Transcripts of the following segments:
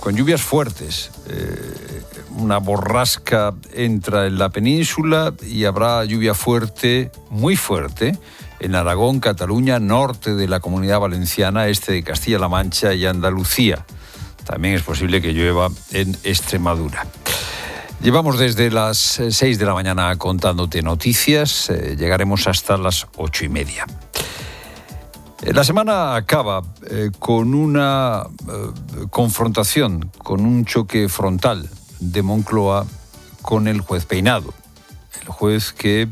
con lluvias fuertes. Una borrasca entra en la península y habrá lluvia fuerte, muy fuerte, en Aragón, Cataluña, norte de la Comunidad Valenciana, este de Castilla-La Mancha y Andalucía. También es posible que llueva en Extremadura. Llevamos desde las 6 de la mañana contándote noticias. Llegaremos hasta las 8:30. La semana acaba con una confrontación, con un choque frontal de Moncloa con el juez Peinado. El juez que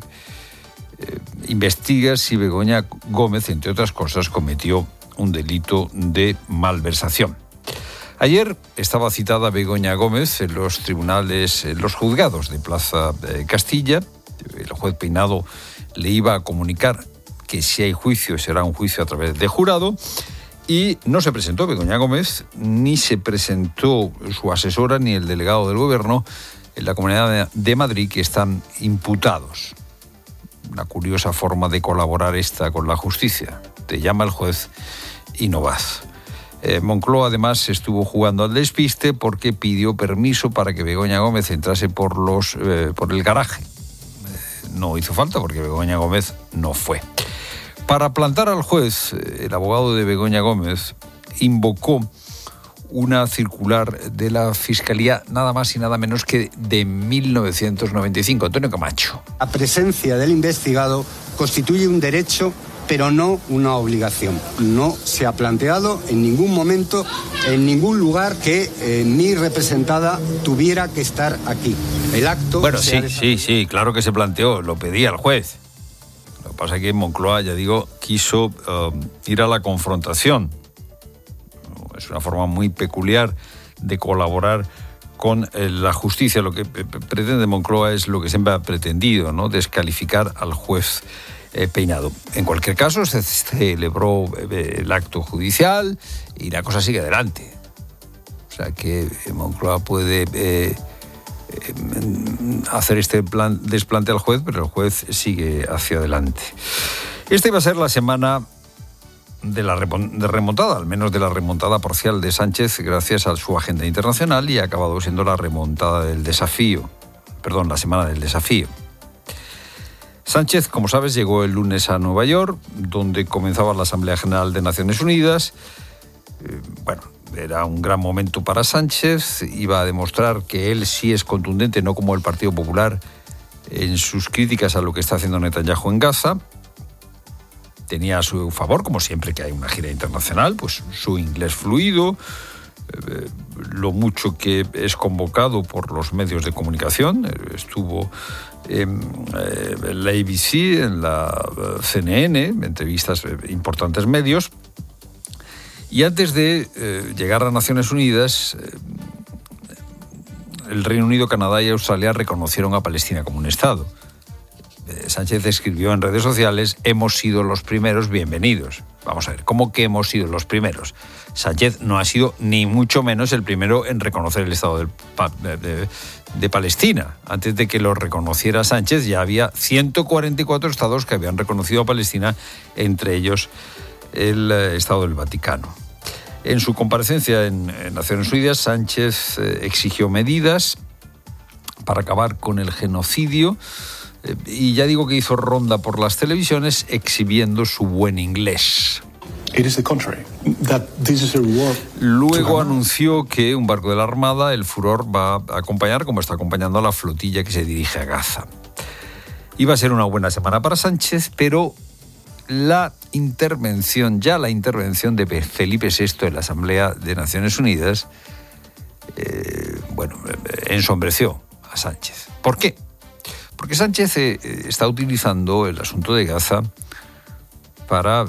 investiga si Begoña Gómez, entre otras cosas, cometió un delito de malversación. Ayer estaba citada Begoña Gómez en los tribunales, en los juzgados de Plaza Castilla. El juez Peinado le iba a comunicar que si hay juicio será un juicio a través de jurado, y no se presentó Begoña Gómez, ni se presentó su asesora ni el delegado del Gobierno en la Comunidad de Madrid, que están imputados. Una curiosa forma de colaborar esta con la justicia. Te llama el juez y no vas. Moncloa además estuvo jugando al despiste porque pidió permiso para que Begoña Gómez entrase por el garaje. No hizo falta porque Begoña Gómez no fue. Para plantar al juez, el abogado de Begoña Gómez invocó una circular de la Fiscalía nada más y nada menos que de 1995. Antonio Camacho. La presencia del investigado constituye un derecho, pero no una obligación. No se ha planteado en ningún momento, en ningún lugar, que mi representada tuviera que estar aquí. El acto... Bueno, sí, claro que se planteó, lo pedía el juez. Lo que pasa es que Moncloa, ya digo, quiso ir a la confrontación. Es una forma muy peculiar de colaborar con la justicia. Lo que pretende Moncloa es lo que siempre ha pretendido, ¿no? Descalificar al juez Peinado. En cualquier caso, se celebró el acto judicial y la cosa sigue adelante. O sea que Moncloa puede hacer este desplante al juez, pero el juez sigue hacia adelante. Esta iba a ser la semana de remontada, al menos de la remontada parcial de Sánchez gracias a su agenda internacional, y ha acabado siendo la remontada del desafío. La semana del desafío. Sánchez, como sabes, llegó el lunes a Nueva York, donde comenzaba la Asamblea General de Naciones Unidas. Era un gran momento para Sánchez. Iba a demostrar que él sí es contundente, no como el Partido Popular, en sus críticas a lo que está haciendo Netanyahu en Gaza. Tenía a su favor, como siempre que hay una gira internacional, pues su inglés fluido, lo mucho que es convocado por los medios de comunicación. Estuvo en la ABC, en la CNN, entrevistas importantes medios. Y antes de llegar a Naciones Unidas, el Reino Unido, Canadá y Australia reconocieron a Palestina como un Estado. Sánchez escribió en redes sociales: hemos sido los primeros, bienvenidos. Vamos a ver, ¿cómo que hemos sido los primeros? Sánchez no ha sido ni mucho menos el primero en reconocer el Estado de Palestina. Antes de que lo reconociera Sánchez, ya había 144 estados que habían reconocido a Palestina, entre ellos el Estado del Vaticano. En su comparecencia en Naciones Unidas, Sánchez exigió medidas para acabar con el genocidio. Y ya digo que hizo ronda por las televisiones exhibiendo su buen inglés. Luego anunció que un barco de la Armada, el Furor, va a acompañar, como está acompañando a la flotilla que se dirige a Gaza. Iba a ser una buena semana para Sánchez, pero la intervención de Felipe VI en la Asamblea de Naciones Unidas, ensombreció a Sánchez. ¿Por qué? Porque Sánchez está utilizando el asunto de Gaza para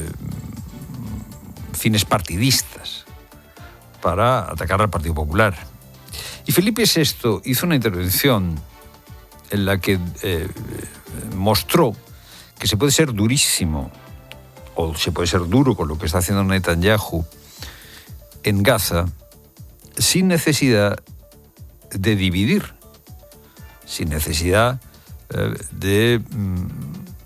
fines partidistas, para atacar al Partido Popular. Y Felipe VI hizo una intervención en la que mostró que se puede ser durísimo o se puede ser duro con lo que está haciendo Netanyahu en Gaza sin necesidad de dividir, sin necesidad de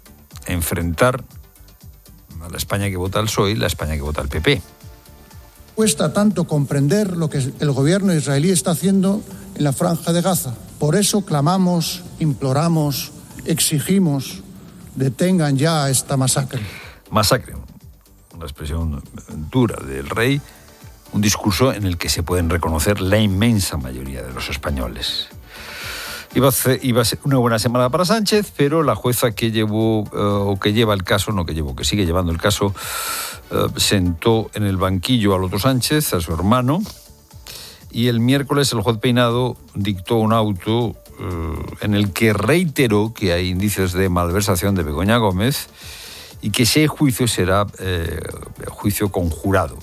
enfrentar a la España que vota al PSOE y la España que vota al PP. Cuesta tanto comprender lo que el gobierno israelí está haciendo en la Franja de Gaza. Por eso clamamos, imploramos, exigimos, detengan ya esta masacre. Masacre, una expresión dura del rey, un discurso en el que se pueden reconocer la inmensa mayoría de los españoles. Iba a ser una buena semana para Sánchez, pero la jueza que lleva el caso, que sigue llevando el caso, sentó en el banquillo al otro Sánchez, a su hermano, y el miércoles el juez Peinado dictó un auto en el que reiteró que hay indicios de malversación de Begoña Gómez y que ese juicio será juicio conjurado.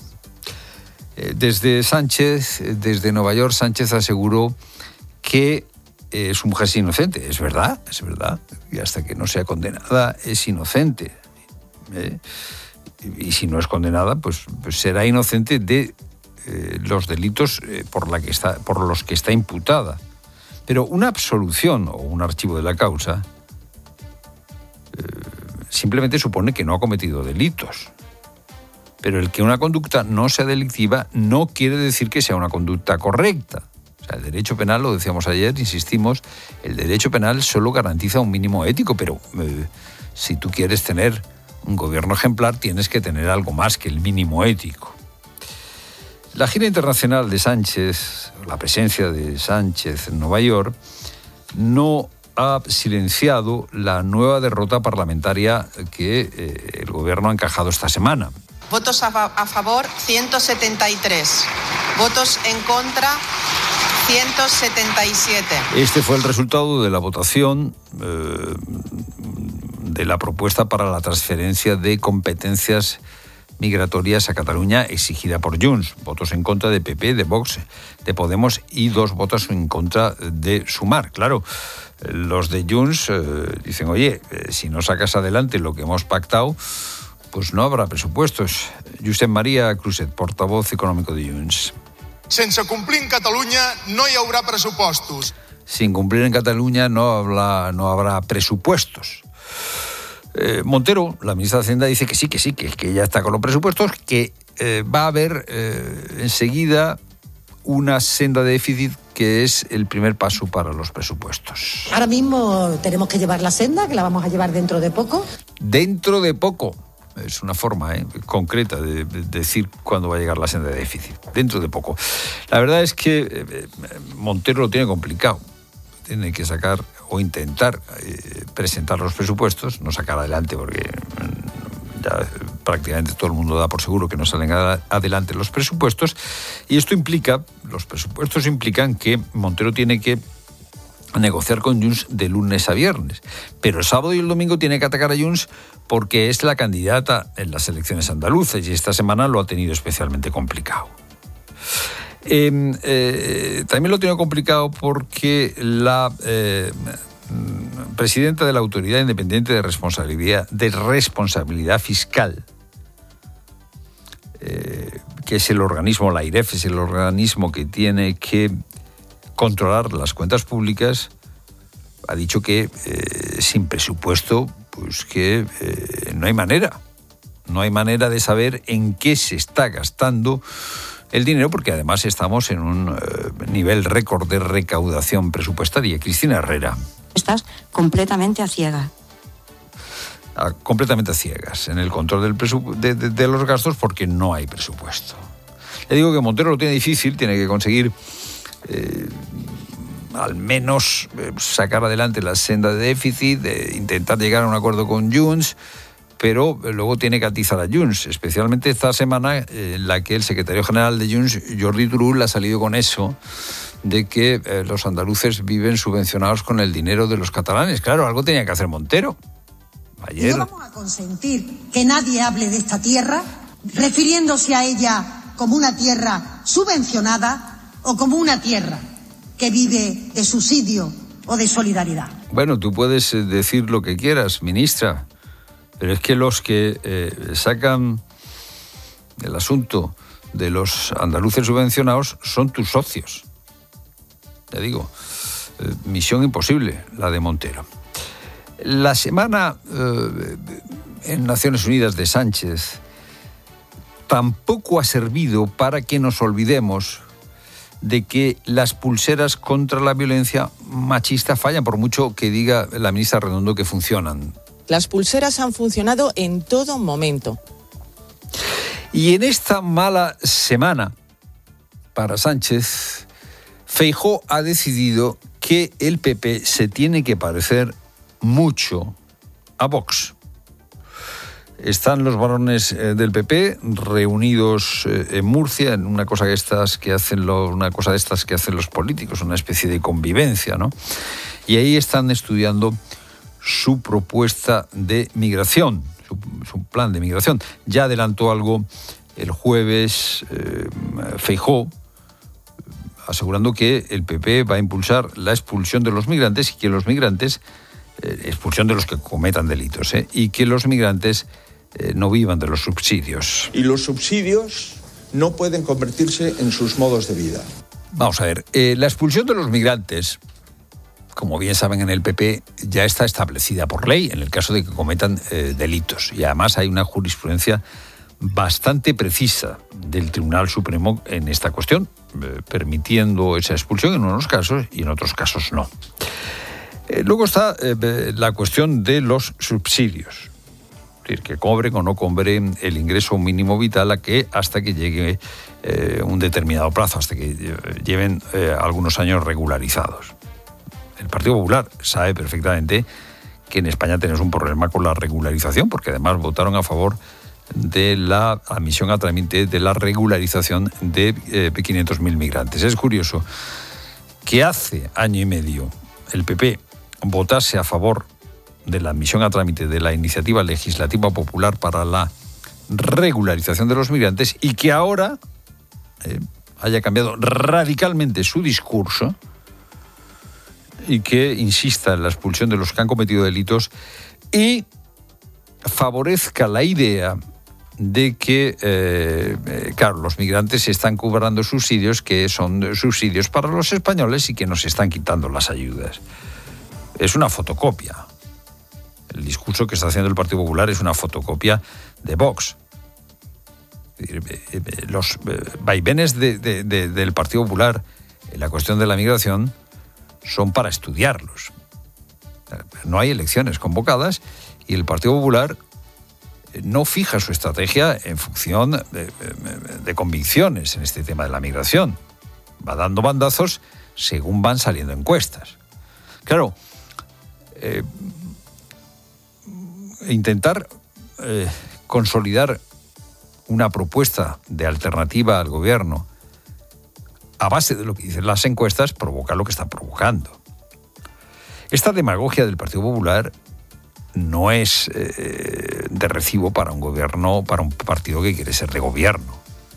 Desde Nueva York, Sánchez aseguró que su mujer es inocente. Es verdad. Y hasta que no sea condenada, es inocente. Y si no es condenada, pues será inocente de los delitos por los que está imputada. Pero una absolución o un archivo de la causa simplemente supone que no ha cometido delitos. Pero el que una conducta no sea delictiva no quiere decir que sea una conducta correcta. O sea, el derecho penal, lo decíamos ayer, insistimos, el derecho penal solo garantiza un mínimo ético, pero si tú quieres tener un gobierno ejemplar, tienes que tener algo más que el mínimo ético. La gira internacional de Sánchez, la presencia de Sánchez en Nueva York, no ha silenciado la nueva derrota parlamentaria que el gobierno ha encajado esta semana. Votos a favor, 173. Votos en contra, 177. Este fue el resultado de la votación de la propuesta para la transferencia de competencias migratorias a Cataluña exigida por Junts. Votos en contra de PP, de Vox, de Podemos y 2 votos en contra de Sumar. Claro, los de Junts dicen, oye, si no sacas adelante lo que hemos pactado, pues no habrá presupuestos. Josep María Cruzet, portavoz económico de Junts. Sense complir en Catalunya no hi haurà pressupostos. Sin cumplir en Cataluña no habrá presupuestos. Montero, la ministra de Hacienda, dice que sí, que ya está con los presupuestos, que va a haber enseguida una senda de déficit que es el primer paso para los presupuestos. Ahora mismo tenemos que llevar la senda, que la vamos a llevar dentro de poco. Dentro de poco. Es una forma concreta de decir cuándo va a llegar la senda de déficit. Dentro de poco. La verdad es que Montero lo tiene complicado. Tiene que sacar o intentar presentar los presupuestos, no sacar adelante porque ya prácticamente todo el mundo da por seguro que no salen adelante los presupuestos. Y los presupuestos implican que Montero tiene que negociar con Junts de lunes a viernes. Pero el sábado y el domingo tiene que atacar a Junts porque es la candidata en las elecciones andaluzas y esta semana lo ha tenido especialmente complicado. También lo tiene complicado porque la presidenta de la Autoridad Independiente de Responsabilidad Fiscal, que es el organismo, la AIREF, es el organismo que tiene que controlar las cuentas públicas, ha dicho que sin presupuesto, pues que no hay manera de saber en qué se está gastando el dinero, porque además estamos en un nivel récord de recaudación presupuestaria. Cristina Herrera. Estás completamente a ciegas. Completamente a ciegas en el control de los gastos porque no hay presupuesto. Le digo que Montero lo tiene difícil, tiene que conseguir al menos sacar adelante la senda de déficit, intentar llegar a un acuerdo con Junts, pero luego tiene que atizar a Junts, especialmente esta semana en la que el secretario general de Junts, Jordi Turull, ha salido con eso de que los andaluces viven subvencionados con el dinero de los catalanes. Claro, algo tenía que hacer Montero. Ayer... No vamos a consentir que nadie hable de esta tierra refiriéndose a ella como una tierra subvencionada o como una tierra que vive de subsidio o de solidaridad. Bueno, tú puedes decir lo que quieras, ministra, pero es que los que sacan el asunto de los andaluces subvencionados son tus socios. Te digo, misión imposible la de Montero. La semana en Naciones Unidas de Sánchez tampoco ha servido para que nos olvidemos de que las pulseras contra la violencia machista fallan, por mucho que diga la ministra Redondo que funcionan. Las pulseras han funcionado en todo momento. Y en esta mala semana para Sánchez, Feijóo ha decidido que el PP se tiene que parecer mucho a Vox. Están los varones del PP reunidos en Murcia en una cosa de estas que hacen los políticos, una especie de convivencia, ¿no? Y ahí están estudiando su propuesta de migración, su plan de migración. Ya adelantó algo el jueves Feijóo, asegurando que el PP va a impulsar la expulsión de los migrantes y que los migrantes, expulsión de los que cometan delitos, y que los migrantes no vivan de los subsidios. Y los subsidios no pueden convertirse en sus modos de vida. Vamos a ver, la expulsión de los migrantes, como bien saben en el PP, ya está establecida por ley en el caso de que cometan delitos. Y además hay una jurisprudencia bastante precisa del Tribunal Supremo en esta cuestión, permitiendo esa expulsión en unos casos y en otros casos no. Luego está la cuestión de los subsidios. Es decir, que cobren o no cobren el ingreso mínimo vital hasta que llegue un determinado plazo, hasta que lleven algunos años regularizados. El Partido Popular sabe perfectamente que en España tenemos un problema con la regularización, porque además votaron a favor de la admisión a trámite de la regularización de 500.000 migrantes. Es curioso que hace año y medio el PP votase a favor de la admisión a trámite de la iniciativa legislativa popular para la regularización de los migrantes y que ahora haya cambiado radicalmente su discurso y que insista en la expulsión de los que han cometido delitos y favorezca la idea de que, claro, los migrantes están cobrando subsidios que son subsidios para los españoles y que nos están quitando las ayudas. Es una fotocopia. El discurso que está haciendo el Partido Popular es una fotocopia de Vox. Los vaivenes del Partido Popular en la cuestión de la migración son para estudiarlos. No hay elecciones convocadas y el Partido Popular no fija su estrategia en función de convicciones en este tema de la migración. Va dando bandazos según van saliendo encuestas. Claro, intentar consolidar una propuesta de alternativa al gobierno a base de lo que dicen las encuestas provoca lo que está provocando. Esta demagogia del Partido Popular no es de recibo para un gobierno, para un partido que quiere ser de gobierno.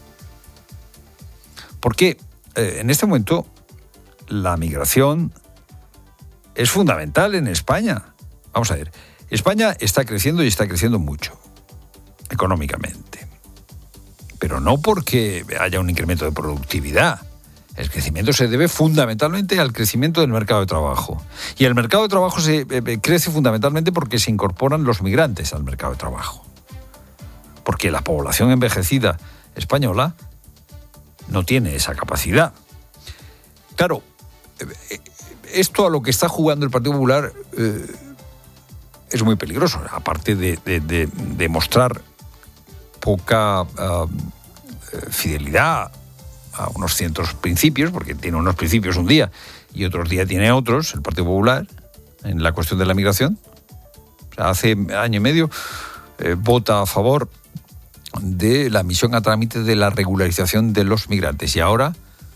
Porque en este momento la migración es fundamental en España. Vamos a ver, España está creciendo y está creciendo mucho, económicamente. Pero no porque haya un incremento de productividad. El crecimiento se debe fundamentalmente al crecimiento del mercado de trabajo. Y el mercado de trabajo crece fundamentalmente porque se incorporan los migrantes al mercado de trabajo. Porque la población envejecida española no tiene esa capacidad. Claro, esto a lo que está jugando el Partido Popular es muy peligroso, aparte de mostrar poca fidelidad a unos ciertos principios, porque tiene unos principios un día y otros días tiene otros, el Partido Popular, en la cuestión de la migración. O sea, hace año y medio vota a favor de la admisión a trámite de la regularización de los migrantes y ahora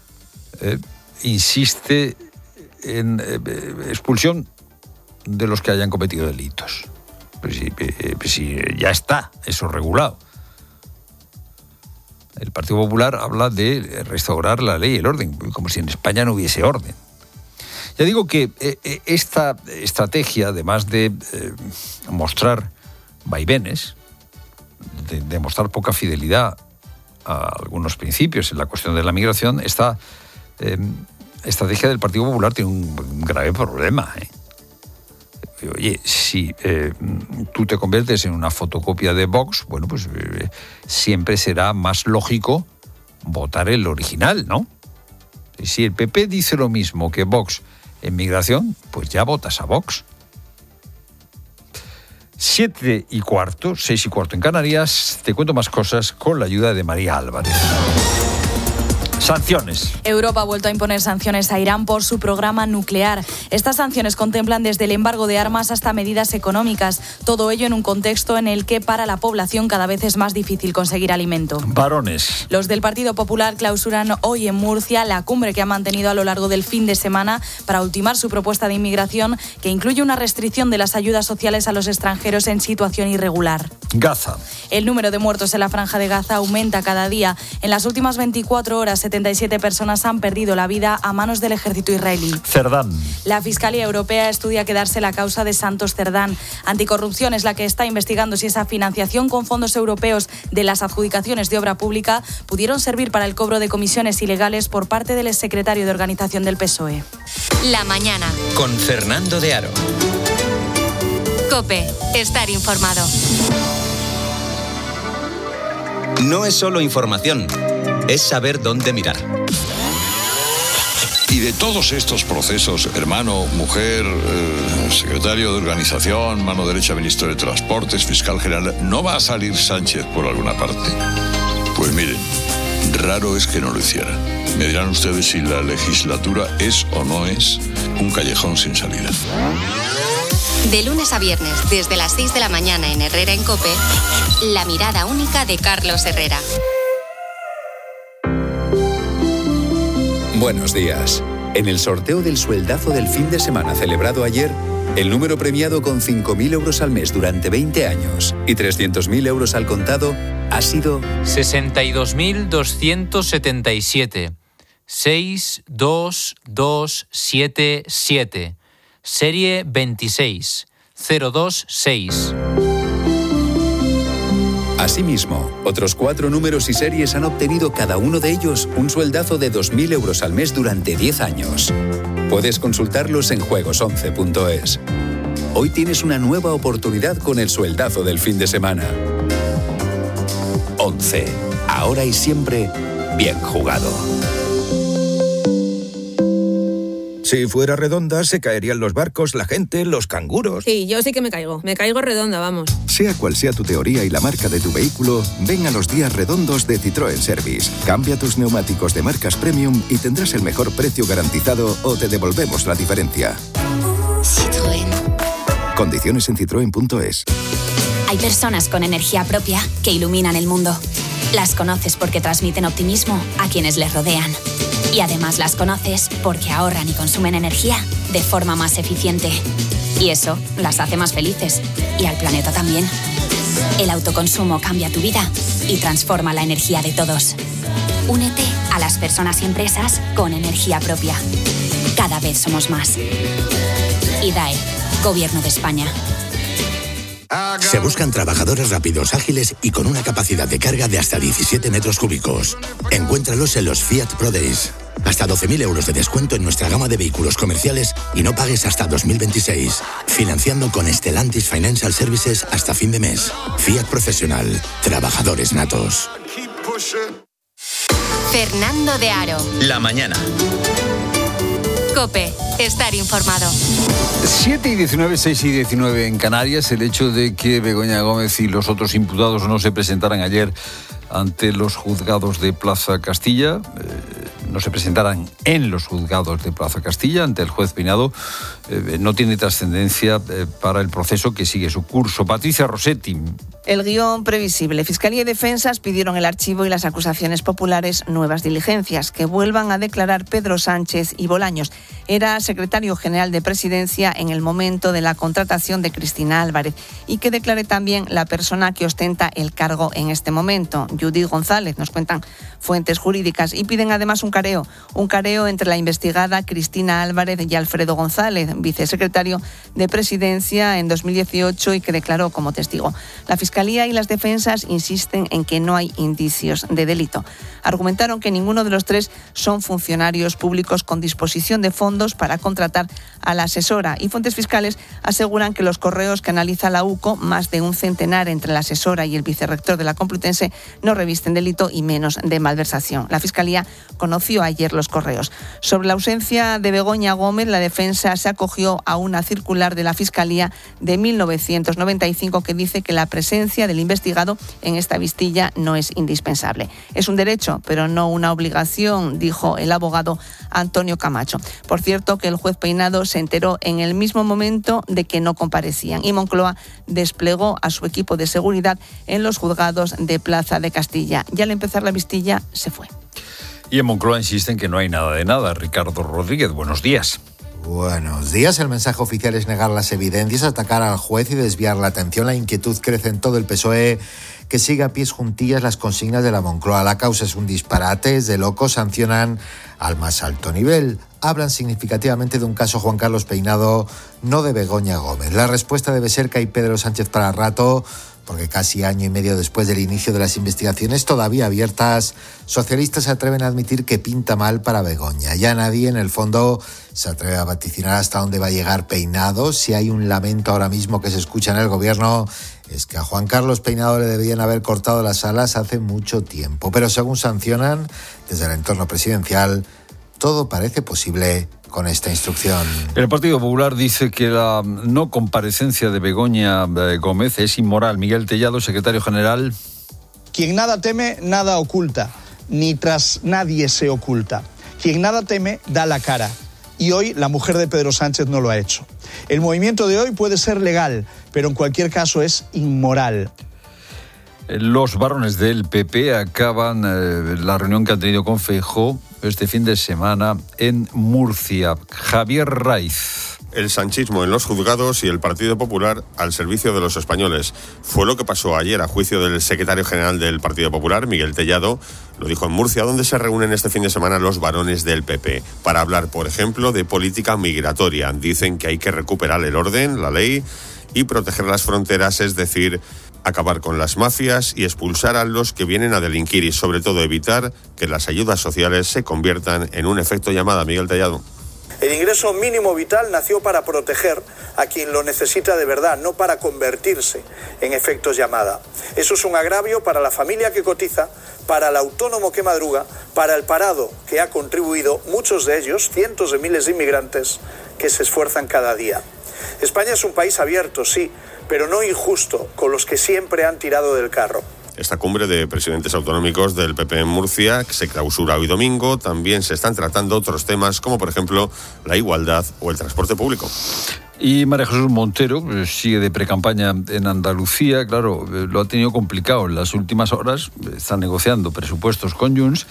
insiste en expulsión de los que hayan cometido delitos. Pues si ya está eso regulado. El Partido Popular habla de restaurar la ley y el orden, como si en España no hubiese orden. Ya digo que esta estrategia, además de mostrar vaivenes, de mostrar poca fidelidad a algunos principios en la cuestión de la migración, esta estrategia del Partido Popular tiene un grave problema. Oye, si tú te conviertes en una fotocopia de Vox, bueno, pues siempre será más lógico votar el original, ¿no? Si el PP dice lo mismo que Vox en migración, pues ya votas a Vox. 7:15, 6:15 en Canarias. Te cuento más cosas con la ayuda de María Álvarez. Sanciones. Europa ha vuelto a imponer sanciones a Irán por su programa nuclear. Estas sanciones contemplan desde el embargo de armas hasta medidas económicas. Todo ello en un contexto en el que para la población cada vez es más difícil conseguir alimento. Varones. Los del Partido Popular clausuran hoy en Murcia la cumbre que ha mantenido a lo largo del fin de semana para ultimar su propuesta de inmigración, que incluye una restricción de las ayudas sociales a los extranjeros en situación irregular. Gaza. El número de muertos en la Franja de Gaza aumenta cada día. En las últimas 24 horas, 77 personas han perdido la vida a manos del ejército israelí. Cerdán. La Fiscalía Europea estudia quedarse la causa de Santos Cerdán. Anticorrupción es la que está investigando si esa financiación con fondos europeos de las adjudicaciones de obra pública pudieron servir para el cobro de comisiones ilegales por parte del exsecretario de organización del PSOE. La mañana. Con Fernando de Aro. COPE. Estar informado. No es solo información, es saber dónde mirar. Y de todos estos procesos, hermano, mujer, secretario de organización, mano derecha ministro de Transportes, fiscal general, ¿no va a salir Sánchez por alguna parte? Pues miren, raro es que no lo hiciera. Me dirán ustedes si la legislatura es o no es un callejón sin salida. De lunes a viernes, desde las 6 de la mañana en Herrera en COPE, la mirada única de Carlos Herrera. Buenos días. En el sorteo del sueldazo del fin de semana celebrado ayer, el número premiado con 5.000 euros al mes durante 20 años y 300.000 euros al contado ha sido 62.277. 62277. Serie 26026. Asimismo, otros 4 números y series han obtenido cada uno de ellos un sueldazo de 2.000 euros al mes durante 10 años. Puedes consultarlos en juegos11.es. Hoy tienes una nueva oportunidad con el sueldazo del fin de semana. 11. Ahora y siempre, bien jugado. Si fuera redonda, se caerían los barcos, la gente, los canguros. Sí, yo sí que me caigo. Me caigo redonda, vamos. Sea cual sea tu teoría y la marca de tu vehículo, ven a los días redondos de Citroën Service. Cambia tus neumáticos de marcas premium y tendrás el mejor precio garantizado o te devolvemos la diferencia. Citroën. Condiciones en citroen.es. Hay personas con energía propia que iluminan el mundo. Las conoces porque transmiten optimismo a quienes les rodean. Y además las conoces porque ahorran y consumen energía de forma más eficiente. Y eso las hace más felices. Y al planeta también. El autoconsumo cambia tu vida y transforma la energía de todos. Únete a las personas y empresas con energía propia. Cada vez somos más. IDAE, Gobierno de España. Se buscan trabajadores rápidos, ágiles y con una capacidad de carga de hasta 17 metros cúbicos. Encuéntralos en los Fiat Pro Days. Hasta 12.000 euros de descuento en nuestra gama de vehículos comerciales y no pagues hasta 2026. Financiando con Stellantis Financial Services hasta fin de mes. Fiat Profesional. Trabajadores natos. Fernando de Aro. La mañana. COPE. Estar informado. 7:19, 6:19 en Canarias. El hecho de que Begoña Gómez y los otros imputados no se presentaran ayer ante los juzgados de Plaza Castilla, no se presentaran en los juzgados de Plaza Castilla ante el juez Pinado, no tiene trascendencia para el proceso que sigue su curso. Patricia Rossetti. El guión previsible. Fiscalía y defensas pidieron el archivo y las acusaciones populares nuevas diligencias. Que vuelvan a declarar Pedro Sánchez y Bolaños. Era secretario general de Presidencia en el momento de la contratación de Cristina Álvarez. Y que declare también la persona que ostenta el cargo en este momento, Judith González, nos cuentan fuentes jurídicas. Y piden además un careo entre la investigada Cristina Álvarez y Alfredo González, vicesecretario de Presidencia en 2018 y que declaró como testigo. La Fiscalía Fiscalía y las defensas insisten en que no hay indicios de delito. Argumentaron que ninguno de los tres son funcionarios públicos con disposición de fondos para contratar a la asesora, y fuentes fiscales aseguran que los correos que analiza la UCO, más de un centenar entre la asesora y el vicerrector de la Complutense, no revisten delito y menos de malversación. La Fiscalía conoció ayer los correos. Sobre la ausencia de Begoña Gómez, la defensa se acogió a una circular de la Fiscalía de 1995 que dice que la presencia del investigado en esta vistilla no es indispensable. Es un derecho, pero no una obligación, dijo el abogado Antonio Camacho. Por cierto, que el juez Peinado se enteró en el mismo momento de que no comparecían, y Moncloa desplegó a su equipo de seguridad en los juzgados de Plaza de Castilla. Y al empezar la vistilla se fue. Y en Moncloa insisten que no hay nada de nada. Ricardo Rodríguez, buenos días. Buenos días. El mensaje oficial es negar las evidencias, atacar al juez y desviar la atención. La inquietud crece en todo el PSOE, que sigue a pies juntillas las consignas de la Moncloa. La causa es un disparate, es de locos, sancionan al más alto nivel. Hablan significativamente de un caso Juan Carlos Peinado, no de Begoña Gómez. La respuesta debe ser que hay Pedro Sánchez para rato, porque casi año y medio después del inicio de las investigaciones todavía abiertas, socialistas se atreven a admitir que pinta mal para Begoña. Ya nadie, en el fondo, se atreve a vaticinar hasta dónde va a llegar Peinado. Si hay un lamento ahora mismo que se escucha en el gobierno, es que a Juan Carlos Peinado le deberían haber cortado las alas hace mucho tiempo. Pero según sancionan desde el entorno presidencial, todo parece posible con esta instrucción. El Partido Popular dice que la no comparecencia de Begoña Gómez es inmoral. Miguel Tellado, secretario general. Quien nada teme, nada oculta. Ni tras nadie se oculta. Quien nada teme, da la cara. Y hoy la mujer de Pedro Sánchez no lo ha hecho. El movimiento de hoy puede ser legal, pero en cualquier caso es inmoral. Los varones del PP acaban la reunión que han tenido con Feijóo este fin de semana en Murcia. Javier Raiz. El sanchismo en los juzgados y el Partido Popular al servicio de los españoles. Fue lo que pasó ayer, a juicio del secretario general del Partido Popular, Miguel Tellado. Lo dijo en Murcia, donde se reúnen este fin de semana los varones del PP para hablar, por ejemplo, de política migratoria. Dicen que hay que recuperar el orden, la ley y proteger las fronteras, es decir, acabar con las mafias y expulsar a los que vienen a delinquir y, sobre todo, evitar que las ayudas sociales se conviertan en un efecto llamada. Miguel Tellado. El ingreso mínimo vital nació para proteger a quien lo necesita de verdad, no para convertirse en efectos llamada. Eso es un agravio para la familia que cotiza, para el autónomo que madruga, para el parado que ha contribuido, muchos de ellos, cientos de miles de inmigrantes que se esfuerzan cada día. España es un país abierto, sí, pero no injusto con los que siempre han tirado del carro. Esta cumbre de presidentes autonómicos del PP en Murcia, que se clausura hoy domingo, también se están tratando otros temas como, por ejemplo, la igualdad o el transporte público. Y María Jesús Montero sigue de precampaña en Andalucía. Claro, lo ha tenido complicado en las últimas horas. Están negociando presupuestos con Junts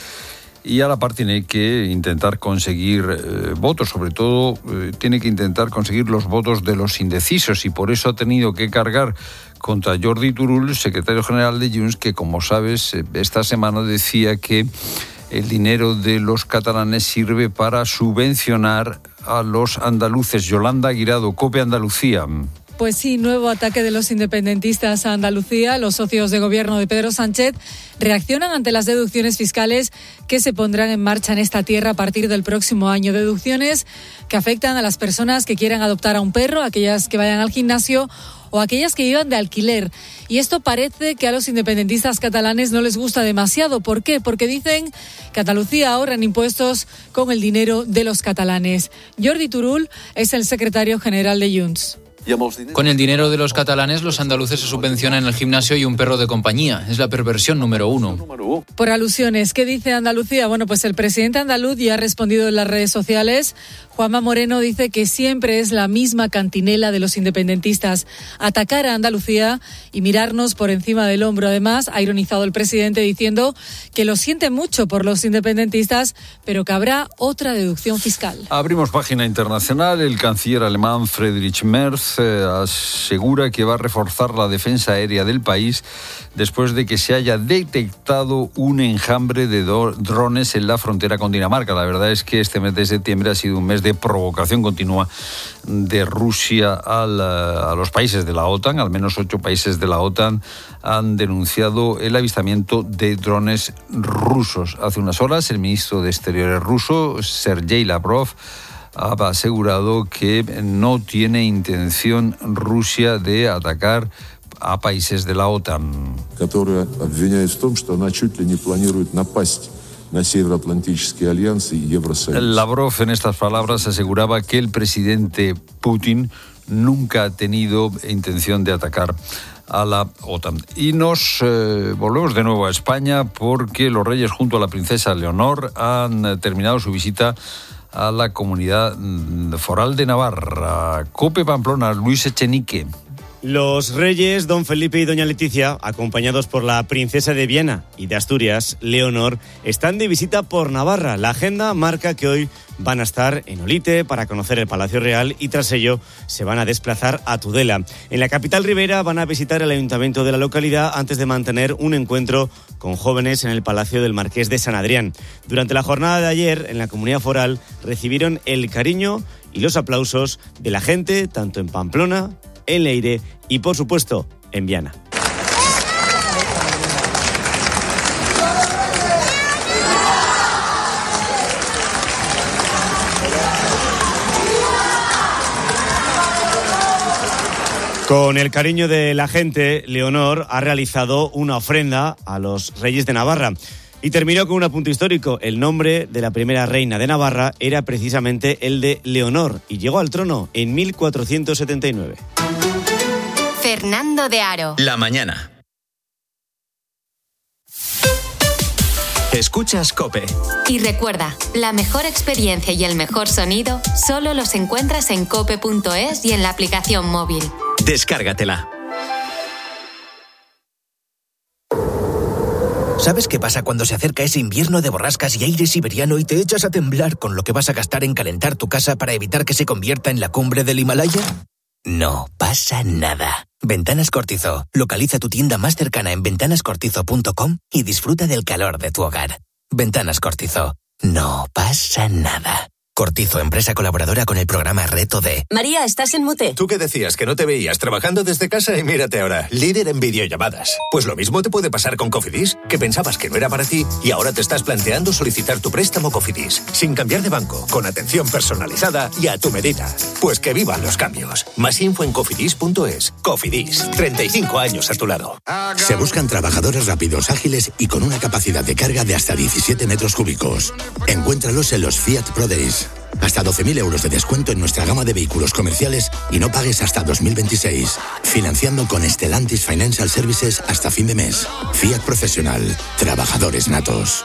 y a la par tiene que intentar conseguir votos. Sobre todo, tiene que intentar conseguir los votos de los indecisos, y por eso ha tenido que cargar contra Jordi Turull, secretario general de Junts, que, como sabes, esta semana decía que el dinero de los catalanes sirve para subvencionar a los andaluces. Yolanda Guirado, COPE Andalucía. Pues sí, nuevo ataque de los independentistas a Andalucía. Los socios de gobierno de Pedro Sánchez reaccionan ante las deducciones fiscales que se pondrán en marcha en esta tierra a partir del próximo año. Deducciones que afectan a las personas que quieran adoptar a un perro, aquellas que vayan al gimnasio o aquellas que vivan de alquiler. Y esto parece que a los independentistas catalanes no les gusta demasiado. ¿Por qué? Porque dicen que Andalucía ahorra en impuestos con el dinero de los catalanes. Jordi Turull es el secretario general de Junts. Con el dinero de los catalanes, los andaluces se subvencionan el gimnasio y un perro de compañía. Es la perversión número uno. Por alusiones, ¿qué dice Andalucía? Bueno, pues el presidente andaluz ya ha respondido en las redes sociales. Juanma Moreno dice que siempre es la misma cantinela de los independentistas: atacar a Andalucía y mirarnos por encima del hombro. Además, ha ironizado el presidente diciendo que lo siente mucho por los independentistas, pero que habrá otra deducción fiscal. Abrimos página internacional. El canciller alemán Friedrich Merz Lavrov asegura que va a reforzar la defensa aérea del país después de que se haya detectado un enjambre de drones en la frontera con Dinamarca. La verdad es que este mes de septiembre ha sido un mes de provocación continua de Rusia a los países de la OTAN. Al menos 8 países de la OTAN han denunciado el avistamiento de drones rusos. Hace unas horas el ministro de Exteriores ruso, Sergei Lavrov, ha asegurado que no tiene intención Rusia de atacar a países de la OTAN. Lavrov en estas palabras aseguraba que el presidente Putin nunca ha tenido intención de atacar a la OTAN. Y nos volvemos de nuevo a España porque los reyes junto a la princesa Leonor han terminado su visita a la comunidad foral de Navarra. COPE Pamplona, Luis Echenique. Los reyes, don Felipe y doña Leticia, acompañados por la princesa de Viena y de Asturias, Leonor, están de visita por Navarra. La agenda marca que hoy van a estar en Olite para conocer el Palacio Real y tras ello se van a desplazar a Tudela. En la capital ribera van a visitar el ayuntamiento de la localidad antes de mantener un encuentro con jóvenes en el Palacio del Marqués de San Adrián. Durante la jornada de ayer, en la comunidad foral, recibieron el cariño y los aplausos de la gente, tanto en Pamplona, en Leire y, por supuesto, en Viana. Con el cariño de la gente, Leonor ha realizado una ofrenda a los reyes de Navarra. Y terminó con un apunte histórico. El nombre de la primera reina de Navarra era precisamente el de Leonor y llegó al trono en 1479. Fernando de Aro. La mañana. Escuchas COPE. Y recuerda, la mejor experiencia y el mejor sonido solo los encuentras en cope.es y en la aplicación móvil. Descárgatela. ¿Sabes qué pasa cuando se acerca ese invierno de borrascas y aire siberiano y te echas a temblar con lo que vas a gastar en calentar tu casa para evitar que se convierta en la cumbre del Himalaya? No pasa nada. Ventanas Cortizo. Localiza tu tienda más cercana en ventanascortizo.com y disfruta del calor de tu hogar. Ventanas Cortizo. No pasa nada. Cortizo, empresa colaboradora con el programa Reto D. María, ¿estás en mute? ¿Tú qué decías? Que no te veías trabajando desde casa y mírate ahora, líder en videollamadas. Pues lo mismo te puede pasar con Cofidis, que pensabas que no era para ti y ahora te estás planteando solicitar tu préstamo Cofidis, sin cambiar de banco, con atención personalizada y a tu medida. Pues que vivan los cambios. Más info en cofidis.es. Cofidis, 35 años a tu lado. Se buscan trabajadores rápidos, ágiles y con una capacidad de carga de hasta 17 metros cúbicos. Encuéntralos en los Fiat Pro Days. Hasta 12.000 euros de descuento en nuestra gama de vehículos comerciales y no pagues hasta 2026. Financiando con Stellantis Financial Services hasta fin de mes. Fiat Profesional. Trabajadores natos.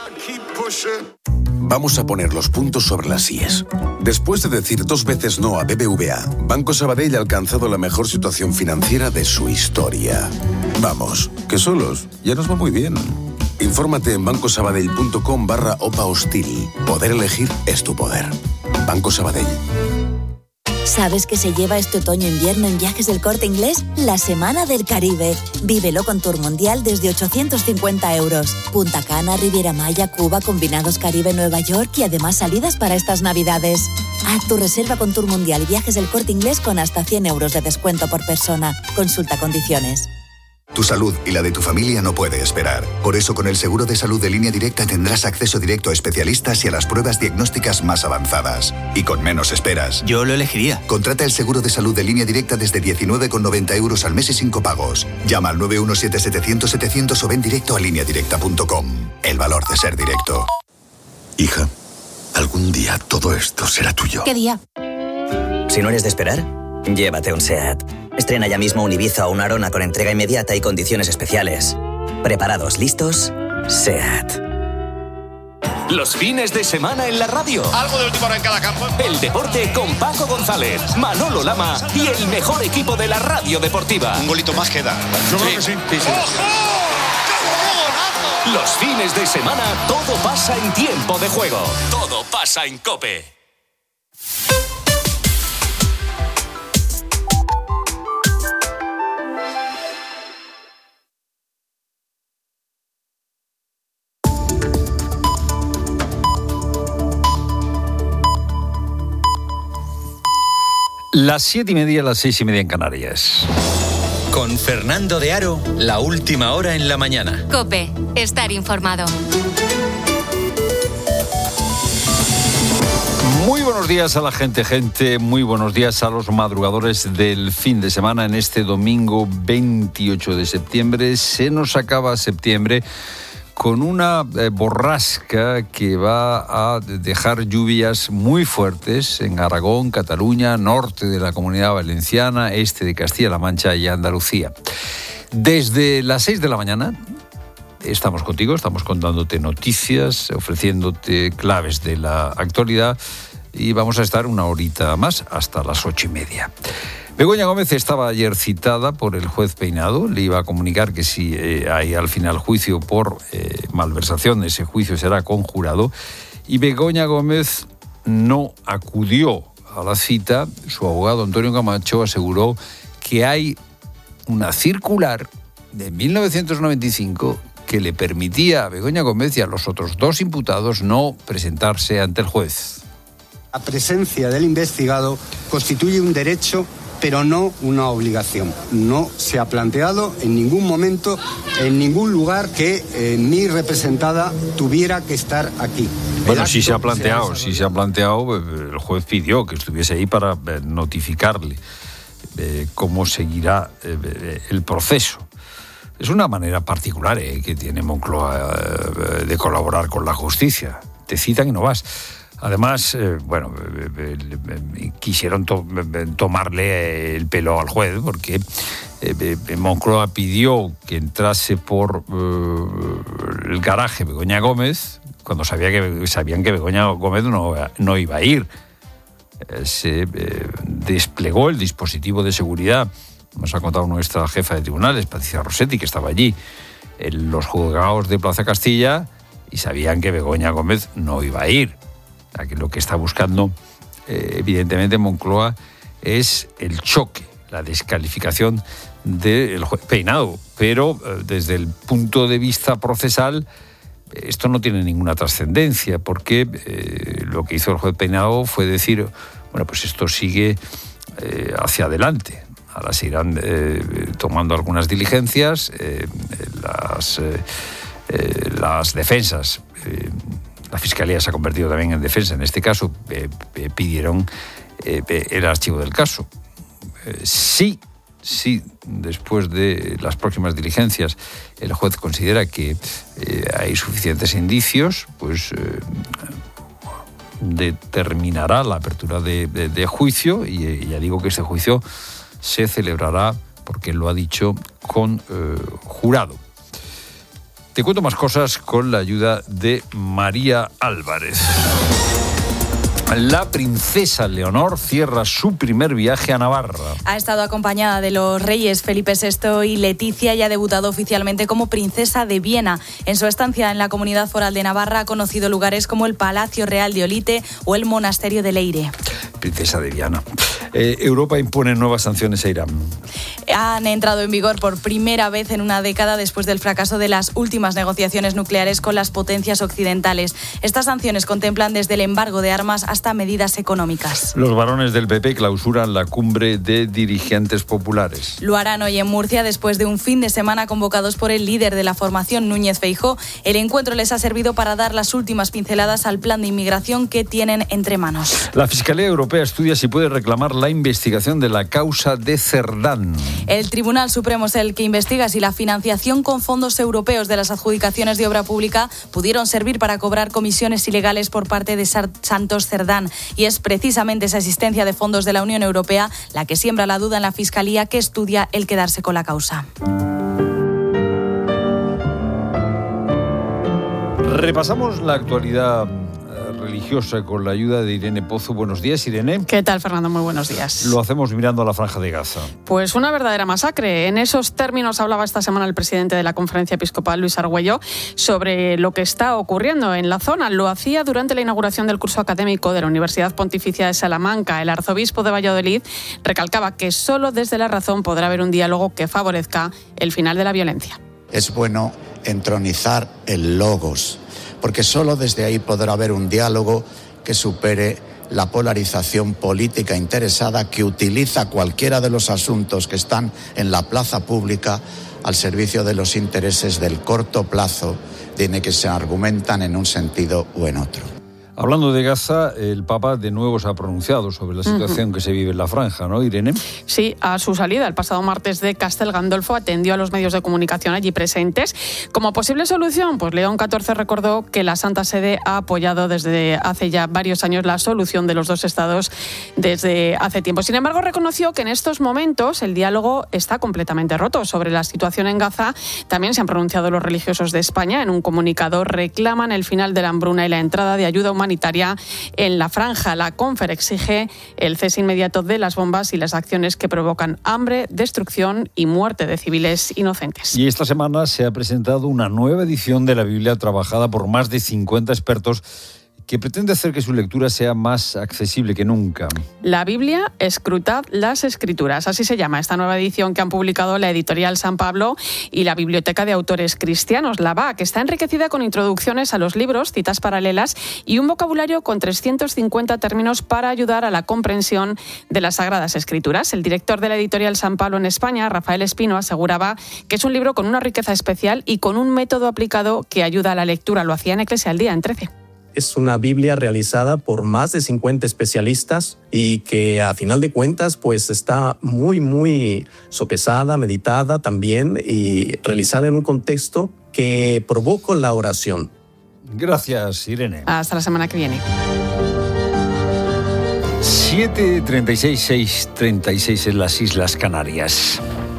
Vamos a poner los puntos sobre las íes. Después de decir 2 veces no a BBVA, Banco Sabadell ha alcanzado la mejor situación financiera de su historia. Vamos, que solos ya nos va muy bien. Infórmate en bancosabadell.com/OPA hostil. Poder elegir es tu poder. Banco Sabadell. ¿Sabes qué se lleva este otoño-invierno en Viajes del Corte Inglés? La Semana del Caribe. Vívelo con Tour Mundial desde 850 euros. Punta Cana, Riviera Maya, Cuba, combinados Caribe, Nueva York y además salidas para estas Navidades. Haz tu reserva con Tour Mundial y Viajes del Corte Inglés con hasta 100 euros de descuento por persona. Consulta condiciones. Tu salud y la de tu familia no puede esperar. Por eso, con el seguro de salud de Línea Directa tendrás acceso directo a especialistas y a las pruebas diagnósticas más avanzadas. Y con menos esperas. Yo lo elegiría. Contrata el seguro de salud de Línea Directa desde 19,90 euros al mes y sin copagos. Llama al 917-700-700 o ven directo a lineadirecta.com. El valor de ser directo. Hija, algún día todo esto será tuyo. ¿Qué día? Si no eres de esperar, llévate un SEAT. Estrena ya mismo un Ibiza o una Arona con entrega inmediata y condiciones especiales. Preparados, listos, SEAT. Los fines de semana en la radio. Algo de última hora en cada campo. El deporte con Paco González, Manolo Lama y el mejor equipo de la radio deportiva. Un golito más queda. Yo creo que sí. ¡Ojo! Los fines de semana todo pasa en tiempo de juego. Todo pasa en COPE. Las 7:30, las 6:30 en Canarias. Con Fernando de Aro, la última hora en la mañana. COPE, estar informado. Muy buenos días a la gente, muy buenos días a los madrugadores del fin de semana. En este domingo 28 de septiembre se nos acaba septiembre con una borrasca que va a dejar lluvias muy fuertes en Aragón, Cataluña, norte de la Comunidad Valenciana, este de Castilla-La Mancha y Andalucía. Desde las 6 de la mañana estamos contigo, estamos contándote noticias, ofreciéndote claves de la actualidad y vamos a estar una horita más hasta las 8:30. Begoña Gómez estaba ayer citada por el juez Peinado, le iba a comunicar que si hay al final juicio por malversación, ese juicio será conjurado, y Begoña Gómez no acudió a la cita. Su abogado Antonio Camacho aseguró que hay una circular de 1995 que le permitía a Begoña Gómez y a los otros dos imputados no presentarse ante el juez. La presencia del investigado constituye un derecho, pero no una obligación. No se ha planteado en ningún momento, en ningún lugar, que mi representada tuviera que estar aquí. Bueno, sí se ha planteado, el juez pidió que estuviese ahí para notificarle cómo seguirá el proceso. Es una manera particular que tiene Moncloa de colaborar con la justicia. Te citan y no vas. Además, quisieron tomarle el pelo al juez porque Moncloa pidió que entrase por el garaje Begoña Gómez cuando sabían que Begoña Gómez no iba a ir. Se desplegó el dispositivo de seguridad. Nos ha contado nuestra jefa de tribunales, Patricia Rossetti, que estaba allí en los juzgados de Plaza Castilla y sabían que Begoña Gómez no iba a ir. Aquí lo que está buscando, evidentemente, Moncloa es el choque, la descalificación del juez Peinado. Pero desde el punto de vista procesal, esto no tiene ninguna trascendencia, porque lo que hizo el juez Peinado fue decir, bueno, pues esto sigue hacia adelante. Ahora se irán tomando algunas diligencias, las defensas. La Fiscalía se ha convertido también en defensa. En este caso, pidieron el archivo del caso. Sí, después de las próximas diligencias, el juez considera que hay suficientes indicios, pues determinará la apertura de juicio y ya digo que este juicio se celebrará, porque él lo ha dicho, con jurado. Te cuento más cosas con la ayuda de María Álvarez. La princesa Leonor cierra su primer viaje a Navarra. Ha estado acompañada de los reyes Felipe VI y Leticia y ha debutado oficialmente como princesa de Viena. En su estancia en la Comunidad Foral de Navarra ha conocido lugares como el Palacio Real de Olite o el Monasterio de Leire. Princesa de Viena. Europa impone nuevas sanciones a Irán. Han entrado en vigor por primera vez en una década después del fracaso de las últimas negociaciones nucleares con las potencias occidentales. Estas sanciones contemplan desde el embargo de armas hasta medidas económicas. Los varones del PP clausuran la cumbre de dirigentes populares. Lo harán hoy en Murcia después de un fin de semana convocados por el líder de la formación, Núñez Feijóo. El encuentro les ha servido para dar las últimas pinceladas al plan de inmigración que tienen entre manos. La Fiscalía Europea estudia si puede reclamar la investigación de la causa de Cerdán. El Tribunal Supremo es el que investiga si la financiación con fondos europeos de las adjudicaciones de obra pública pudieron servir para cobrar comisiones ilegales por parte de Santos Cerdán. Y es precisamente esa existencia de fondos de la Unión Europea la que siembra la duda en la Fiscalía, que estudia el quedarse con la causa. Repasamos la actualidad religiosa con la ayuda de Irene Pozo. Buenos días, Irene. ¿Qué tal, Fernando? Muy buenos días. Lo hacemos mirando a la Franja de Gaza. Pues una verdadera masacre. En esos términos hablaba esta semana el presidente de la Conferencia Episcopal, Luis Argüello, sobre lo que está ocurriendo en la zona. Lo hacía durante la inauguración del curso académico de la Universidad Pontificia de Salamanca. El arzobispo de Valladolid recalcaba que solo desde la razón podrá haber un diálogo que favorezca el final de la violencia. Es bueno entronizar el logos, porque solo desde ahí podrá haber un diálogo que supere la polarización política interesada que utiliza cualquiera de los asuntos que están en la plaza pública al servicio de los intereses del corto plazo, de que se argumentan en un sentido u en otro. Hablando de Gaza, el Papa de nuevo se ha pronunciado sobre la situación que se vive en la franja, ¿no, Irene? Sí, a su salida el pasado martes de Castel Gandolfo atendió a los medios de comunicación allí presentes. Como posible solución, pues León XIV recordó que la Santa Sede ha apoyado desde hace ya varios años la solución de los dos estados desde hace tiempo. Sin embargo, reconoció que en estos momentos el diálogo está completamente roto. Sobre la situación en Gaza también se han pronunciado los religiosos de España. En un comunicado reclaman el final de la hambruna y la entrada de ayuda humanitaria en la franja. La Confer exige el cese inmediato de las bombas y las acciones que provocan hambre, destrucción y muerte de civiles inocentes. Y esta semana se ha presentado una nueva edición de la Biblia trabajada por más de 50 expertos que pretende hacer que su lectura sea más accesible que nunca. La Biblia, escrutad las Escrituras. Así se llama esta nueva edición que han publicado la editorial San Pablo y la Biblioteca de Autores Cristianos, la BA, que está enriquecida con introducciones a los libros, citas paralelas y un vocabulario con 350 términos para ayudar a la comprensión de las Sagradas Escrituras. El director de la editorial San Pablo en España, Rafael Espino, aseguraba que es un libro con una riqueza especial y con un método aplicado que ayuda a la lectura. Lo hacía en Eclesialdía en 13. Es una Biblia realizada por más de 50 especialistas y que a final de cuentas pues está muy sopesada, meditada también y realizada en un contexto que provoca la oración. Gracias, Irene. Hasta la semana que viene. 7:36, 6:36 en las Islas Canarias.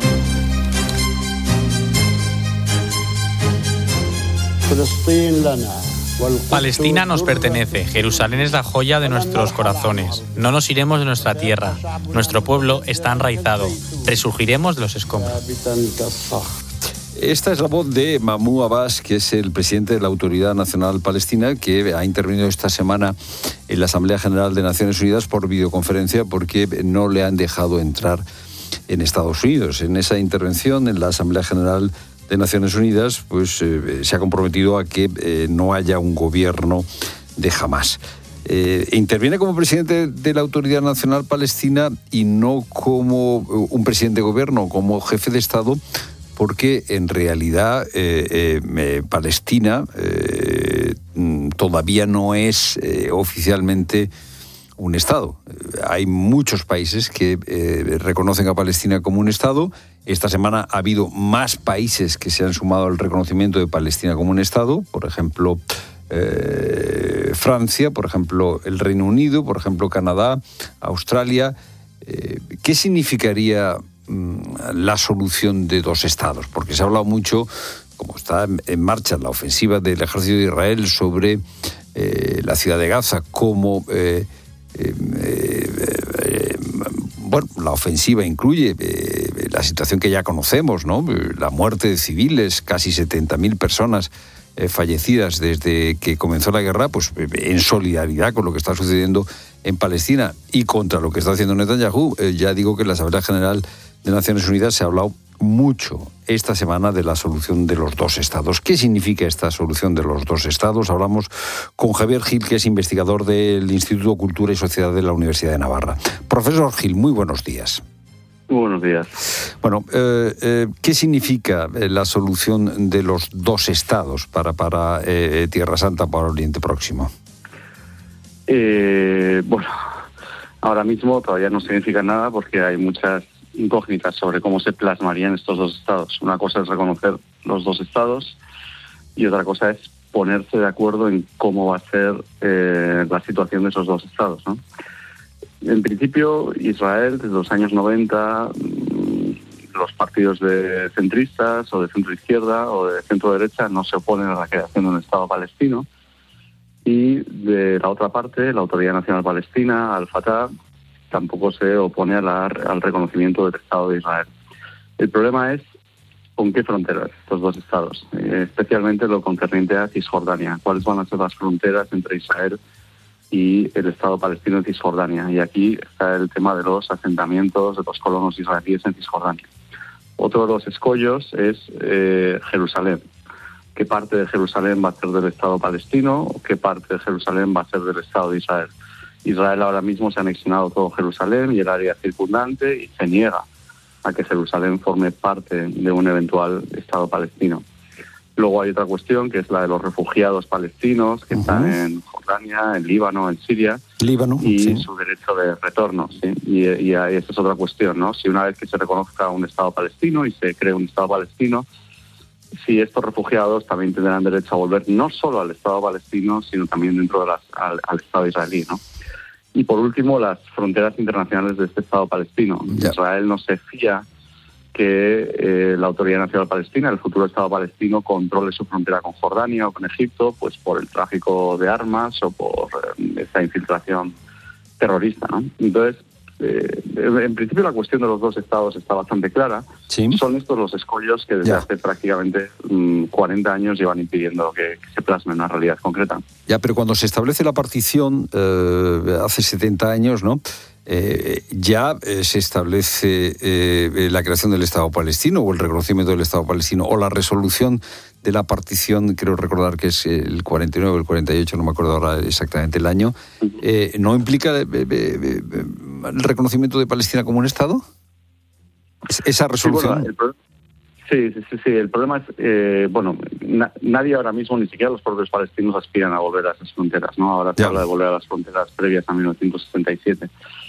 Palestina nos pertenece, Jerusalén es la joya de nuestros corazones. No nos iremos de nuestra tierra. Nuestro pueblo está enraizado. Resurgiremos de los escombros. Esta es la voz de Mahmoud Abbas, que es el presidente de la Autoridad Nacional Palestina, que ha intervenido esta semana en la Asamblea General de Naciones Unidas por videoconferencia porque no le han dejado entrar en Estados Unidos. En esa intervención en la Asamblea General de Naciones Unidas, pues se ha comprometido a que no haya un gobierno de Hamás. Interviene como presidente de la Autoridad Nacional Palestina y no como un presidente de gobierno, como jefe de Estado, porque en realidad Palestina todavía no es oficialmente un Estado. Hay muchos países que reconocen a Palestina como un Estado. Esta semana ha habido más países que se han sumado al reconocimiento de Palestina como un Estado. Por ejemplo, Francia, por ejemplo, el Reino Unido, por ejemplo, Canadá, Australia. ¿Qué significaría la solución de dos Estados? Porque se ha hablado mucho, como está en marcha la ofensiva del ejército de Israel sobre la ciudad de Gaza, como la ofensiva incluye la situación que ya conocemos, ¿no? La muerte de civiles, casi 70.000 personas fallecidas desde que comenzó la guerra, pues en solidaridad con lo que está sucediendo en Palestina y contra lo que está haciendo Netanyahu. Ya digo que en la Asamblea General de Naciones Unidas se ha hablado mucho esta semana de la solución de los dos estados. ¿Qué significa esta solución de los dos estados? Hablamos con Javier Gil, que es investigador del Instituto Cultura y Sociedad de la Universidad de Navarra. Profesor Gil, muy buenos días. Muy buenos días. Bueno, ¿qué significa la solución de los dos estados para Tierra Santa, para Oriente Próximo? Bueno, ahora mismo todavía no significa nada porque hay muchas incógnitas sobre cómo se plasmarían estos dos estados. Una cosa es reconocer los dos estados y otra cosa es ponerse de acuerdo en cómo va a ser la situación de esos dos estados, ¿no? En principio, Israel, desde los años 90, los partidos de centristas o de centro-izquierda o de centro-derecha no se oponen a la creación de un Estado palestino. Y de la otra parte, la Autoridad Nacional Palestina, Al-Fatah, tampoco se opone al reconocimiento del Estado de Israel. El problema es con qué fronteras estos dos estados, especialmente lo concerniente a Cisjordania. ¿Cuáles van a ser las fronteras entre Israel y el Estado palestino de Cisjordania? Y aquí está el tema de los asentamientos de los colonos israelíes en Cisjordania. Otro de los escollos es Jerusalén. ¿Qué parte de Jerusalén va a ser del Estado palestino o qué parte de Jerusalén va a ser del Estado de Israel? Israel ahora mismo se ha anexionado todo Jerusalén y el área circundante y se niega a que Jerusalén forme parte de un eventual Estado palestino. Luego hay otra cuestión, que es la de los refugiados palestinos que están en Jordania, en Líbano, en Siria, y su derecho de retorno. ¿Sí? Y esa es otra cuestión, ¿no? Si una vez que se reconozca un Estado palestino y se cree un Estado palestino, si estos refugiados también tendrán derecho a volver no solo al Estado palestino, sino también dentro de al Estado israelí, ¿no? Y por último, las fronteras internacionales de este Estado palestino. Israel no se fía que la Autoridad Nacional Palestina, el futuro Estado palestino, controle su frontera con Jordania o con Egipto, pues por el tráfico de armas o por esta infiltración terrorista, ¿no? Entonces, en principio la cuestión de los dos estados está bastante clara. Son estos los escollos que desde hace prácticamente 40 años llevan impidiendo que se plasme una realidad concreta. Ya, pero cuando se establece la partición hace 70 años, ¿no? Se establece la creación del Estado palestino o el reconocimiento del Estado palestino o la resolución de la partición, creo recordar que es el 49 o el 48, no me acuerdo ahora exactamente el año. ¿No implica el reconocimiento de Palestina como un Estado? ¿Esa resolución? Sí, el problema es, nadie ahora mismo, ni siquiera los propios palestinos, aspiran a volver a esas fronteras, ¿no? Ahora se habla de volver a las fronteras previas a 1967.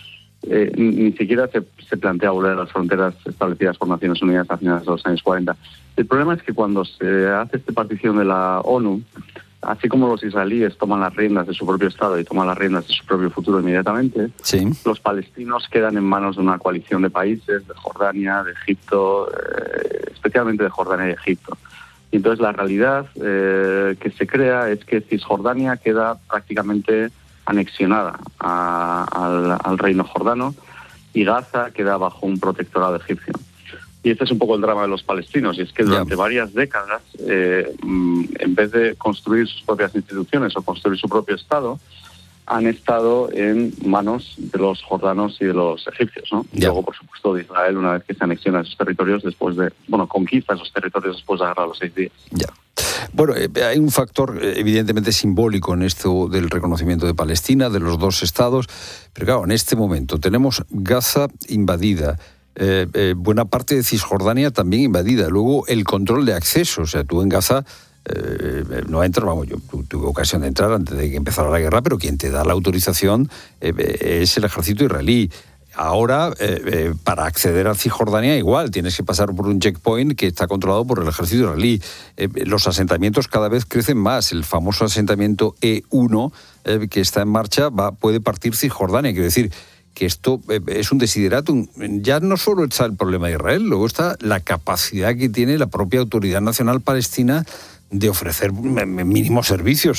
Ni siquiera se plantea volver a las fronteras establecidas por Naciones Unidas a finales de los años 40. El problema es que cuando se hace esta partición de la ONU, así como los israelíes toman las riendas de su propio Estado y toman las riendas de su propio futuro inmediatamente, los palestinos quedan en manos de una coalición de países, de Jordania, de Egipto, especialmente de Jordania y Egipto. Y entonces la realidad que se crea es que Cisjordania queda prácticamente anexionada al reino jordano y Gaza queda bajo un protectorado egipcio. Y este es un poco el drama de los palestinos, y es que durante varias décadas, en vez de construir sus propias instituciones o construir su propio Estado, han estado en manos de los jordanos y de los egipcios, ¿no? Y luego, por supuesto, de Israel, una vez que se anexiona esos territorios, conquista esos territorios después de la Guerra de los 6 días. Bueno, hay un factor evidentemente simbólico en esto del reconocimiento de Palestina, de los dos estados, pero claro, en este momento tenemos Gaza invadida, buena parte de Cisjordania también invadida, luego el control de acceso, o sea, tú en Gaza no entras, yo tuve ocasión de entrar antes de que empezara la guerra, pero quien te da la autorización es el ejército israelí. Ahora, para acceder a Cisjordania, igual, tienes que pasar por un checkpoint que está controlado por el ejército israelí. Los asentamientos cada vez crecen más. El famoso asentamiento E1 que está en marcha puede partir Cisjordania. Quiero decir que esto es un desideratum. Ya no solo está el problema de Israel, luego está la capacidad que tiene la propia Autoridad Nacional Palestina de ofrecer mínimos servicios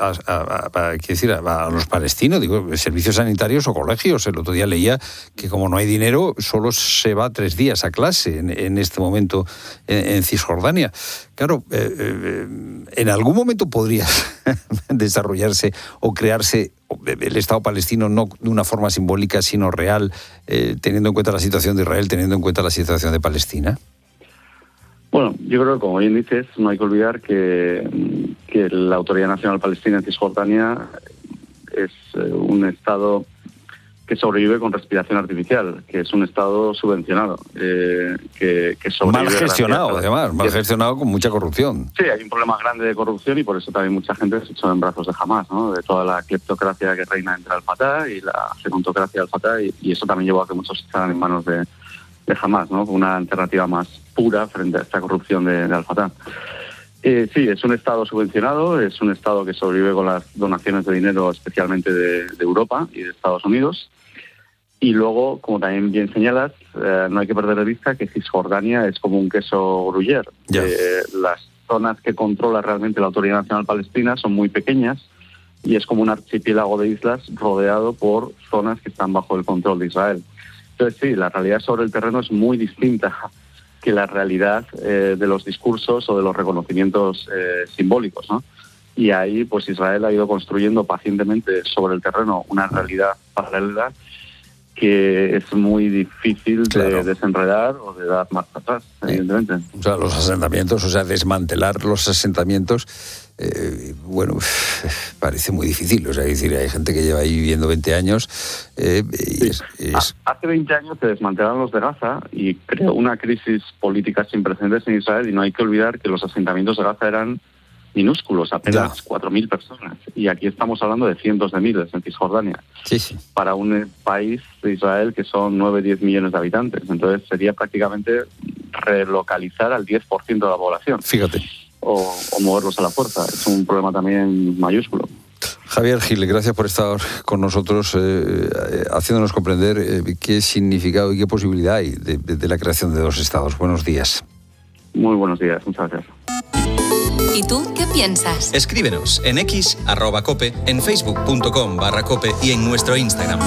a los palestinos, digo, servicios sanitarios o colegios. El otro día leía que como no hay dinero, solo se va 3 días a clase en este momento en Cisjordania. Claro, en algún momento podría desarrollarse o crearse el Estado palestino no de una forma simbólica, sino real, teniendo en cuenta la situación de Israel, teniendo en cuenta la situación de Palestina. Bueno, yo creo que, como bien dices, no hay que olvidar que la Autoridad Nacional Palestina en Cisjordania es un Estado que sobrevive con respiración artificial, que es un Estado subvencionado, que sobrevive... Mal gestionado, además, mal gestionado con mucha corrupción. Sí, hay un problema grande de corrupción y por eso también mucha gente se echó en brazos de Hamás, ¿no? De toda la cleptocracia que reina entre Al-Fatah y la gerontocracia del Fatah, y eso también llevó a que muchos estaran en manos de Hamás, ¿no? Una alternativa más pura frente a esta corrupción de Al-Fatah. Sí, es un Estado subvencionado, es un Estado que sobrevive con las donaciones de dinero, especialmente de Europa y de Estados Unidos. Y luego, como también bien señalas, no hay que perder de vista que Cisjordania es como un queso gruyère. Las zonas que controla realmente la Autoridad Nacional Palestina son muy pequeñas y es como un archipiélago de islas rodeado por zonas que están bajo el control de Israel. Entonces, sí, la realidad sobre el terreno es muy distinta que la realidad de los discursos o de los reconocimientos simbólicos, ¿no? Y ahí, pues Israel ha ido construyendo pacientemente sobre el terreno una realidad paralela que es muy difícil de desenredar o de dar marcha atrás, evidentemente. O sea, los asentamientos, desmantelar los asentamientos bueno, parece muy difícil. O sea, es decir, hay gente que lleva ahí viviendo 20 años. Hace 20 años se desmantelaron los de Gaza y creó una crisis política sin precedentes en Israel, y no hay que olvidar que los asentamientos de Gaza eran minúsculos, apenas 4.000 personas. Y aquí estamos hablando de cientos de miles en Cisjordania. Sí, sí. Para un país de Israel que son 9-10 millones de habitantes. Entonces sería prácticamente relocalizar al 10% de la población. Fíjate. O moverlos a la fuerza. Es un problema también mayúsculo. Javier Gil, gracias por estar con nosotros, haciéndonos comprender qué significado y qué posibilidad hay de la creación de 2 estados. Buenos días. Muy buenos días, muchas gracias. ¿Y tú qué piensas? Escríbenos en X, @cope, en facebook.com/cope y en nuestro Instagram.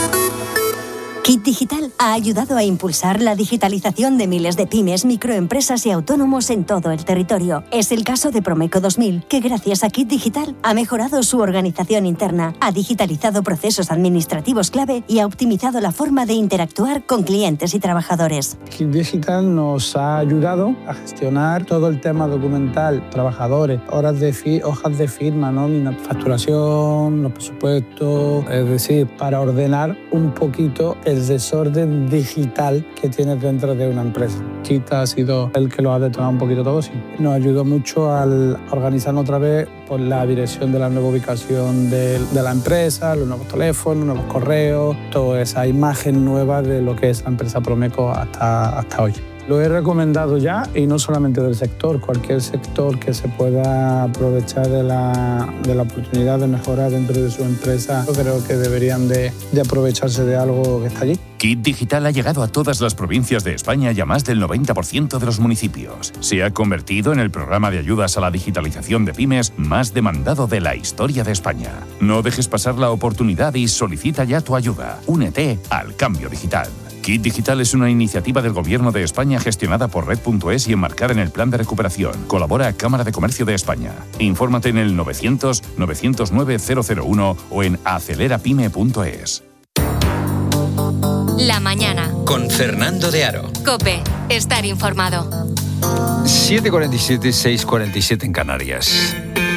Kit Digital ha ayudado a impulsar la digitalización de miles de pymes, microempresas y autónomos en todo el territorio. Es el caso de Promeco 2000, que gracias a Kit Digital ha mejorado su organización interna, ha digitalizado procesos administrativos clave y ha optimizado la forma de interactuar con clientes y trabajadores. Kit Digital nos ha ayudado a gestionar todo el tema documental, trabajadores, hojas de firma, nómina, facturación, los presupuestos, es decir, para ordenar un poquito el desorden digital que tienes dentro de una empresa. Kit ha sido el que lo ha detonado un poquito todo, sí. Nos ayudó mucho al organizarnos otra vez por la dirección de la nueva ubicación de la empresa, los nuevos teléfonos, nuevos correos, toda esa imagen nueva de lo que es la empresa Promeco hasta hoy. Lo he recomendado ya, y no solamente del sector, cualquier sector que se pueda aprovechar de la oportunidad de mejorar dentro de su empresa. Yo creo que deberían de aprovecharse de algo que está allí. Kit Digital ha llegado a todas las provincias de España y a más del 90% de los municipios. Se ha convertido en el programa de ayudas a la digitalización de pymes más demandado de la historia de España. No dejes pasar la oportunidad y solicita ya tu ayuda. Únete al cambio digital. Kit Digital es una iniciativa del Gobierno de España gestionada por Red.es y enmarcada en el Plan de Recuperación. Colabora Cámara de Comercio de España. Infórmate en el 900-909-001 o en acelerapyme.es. La mañana. Con Fernando de Aro. COPE. Estar informado. 7:47, 6:47 en Canarias.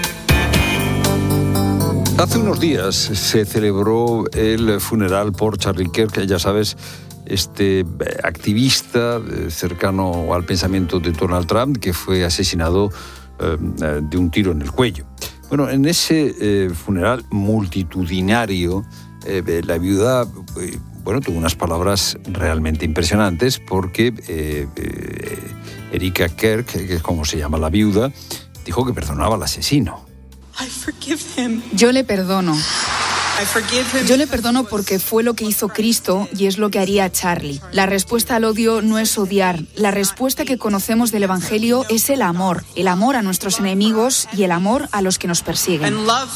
Hace unos días se celebró el funeral por Charlie Kirk, ya sabes, este activista cercano al pensamiento de Donald Trump, que fue asesinado de un tiro en el cuello. Bueno, en ese funeral multitudinario, la viuda tuvo unas palabras realmente impresionantes, porque Erika Kirk, que es como se llama la viuda, dijo que perdonaba al asesino. Yo le perdono. Yo le perdono porque fue lo que hizo Cristo y es lo que haría Charlie. La respuesta al odio no es odiar. La respuesta que conocemos del Evangelio es el amor a nuestros enemigos y el amor a los que nos persiguen.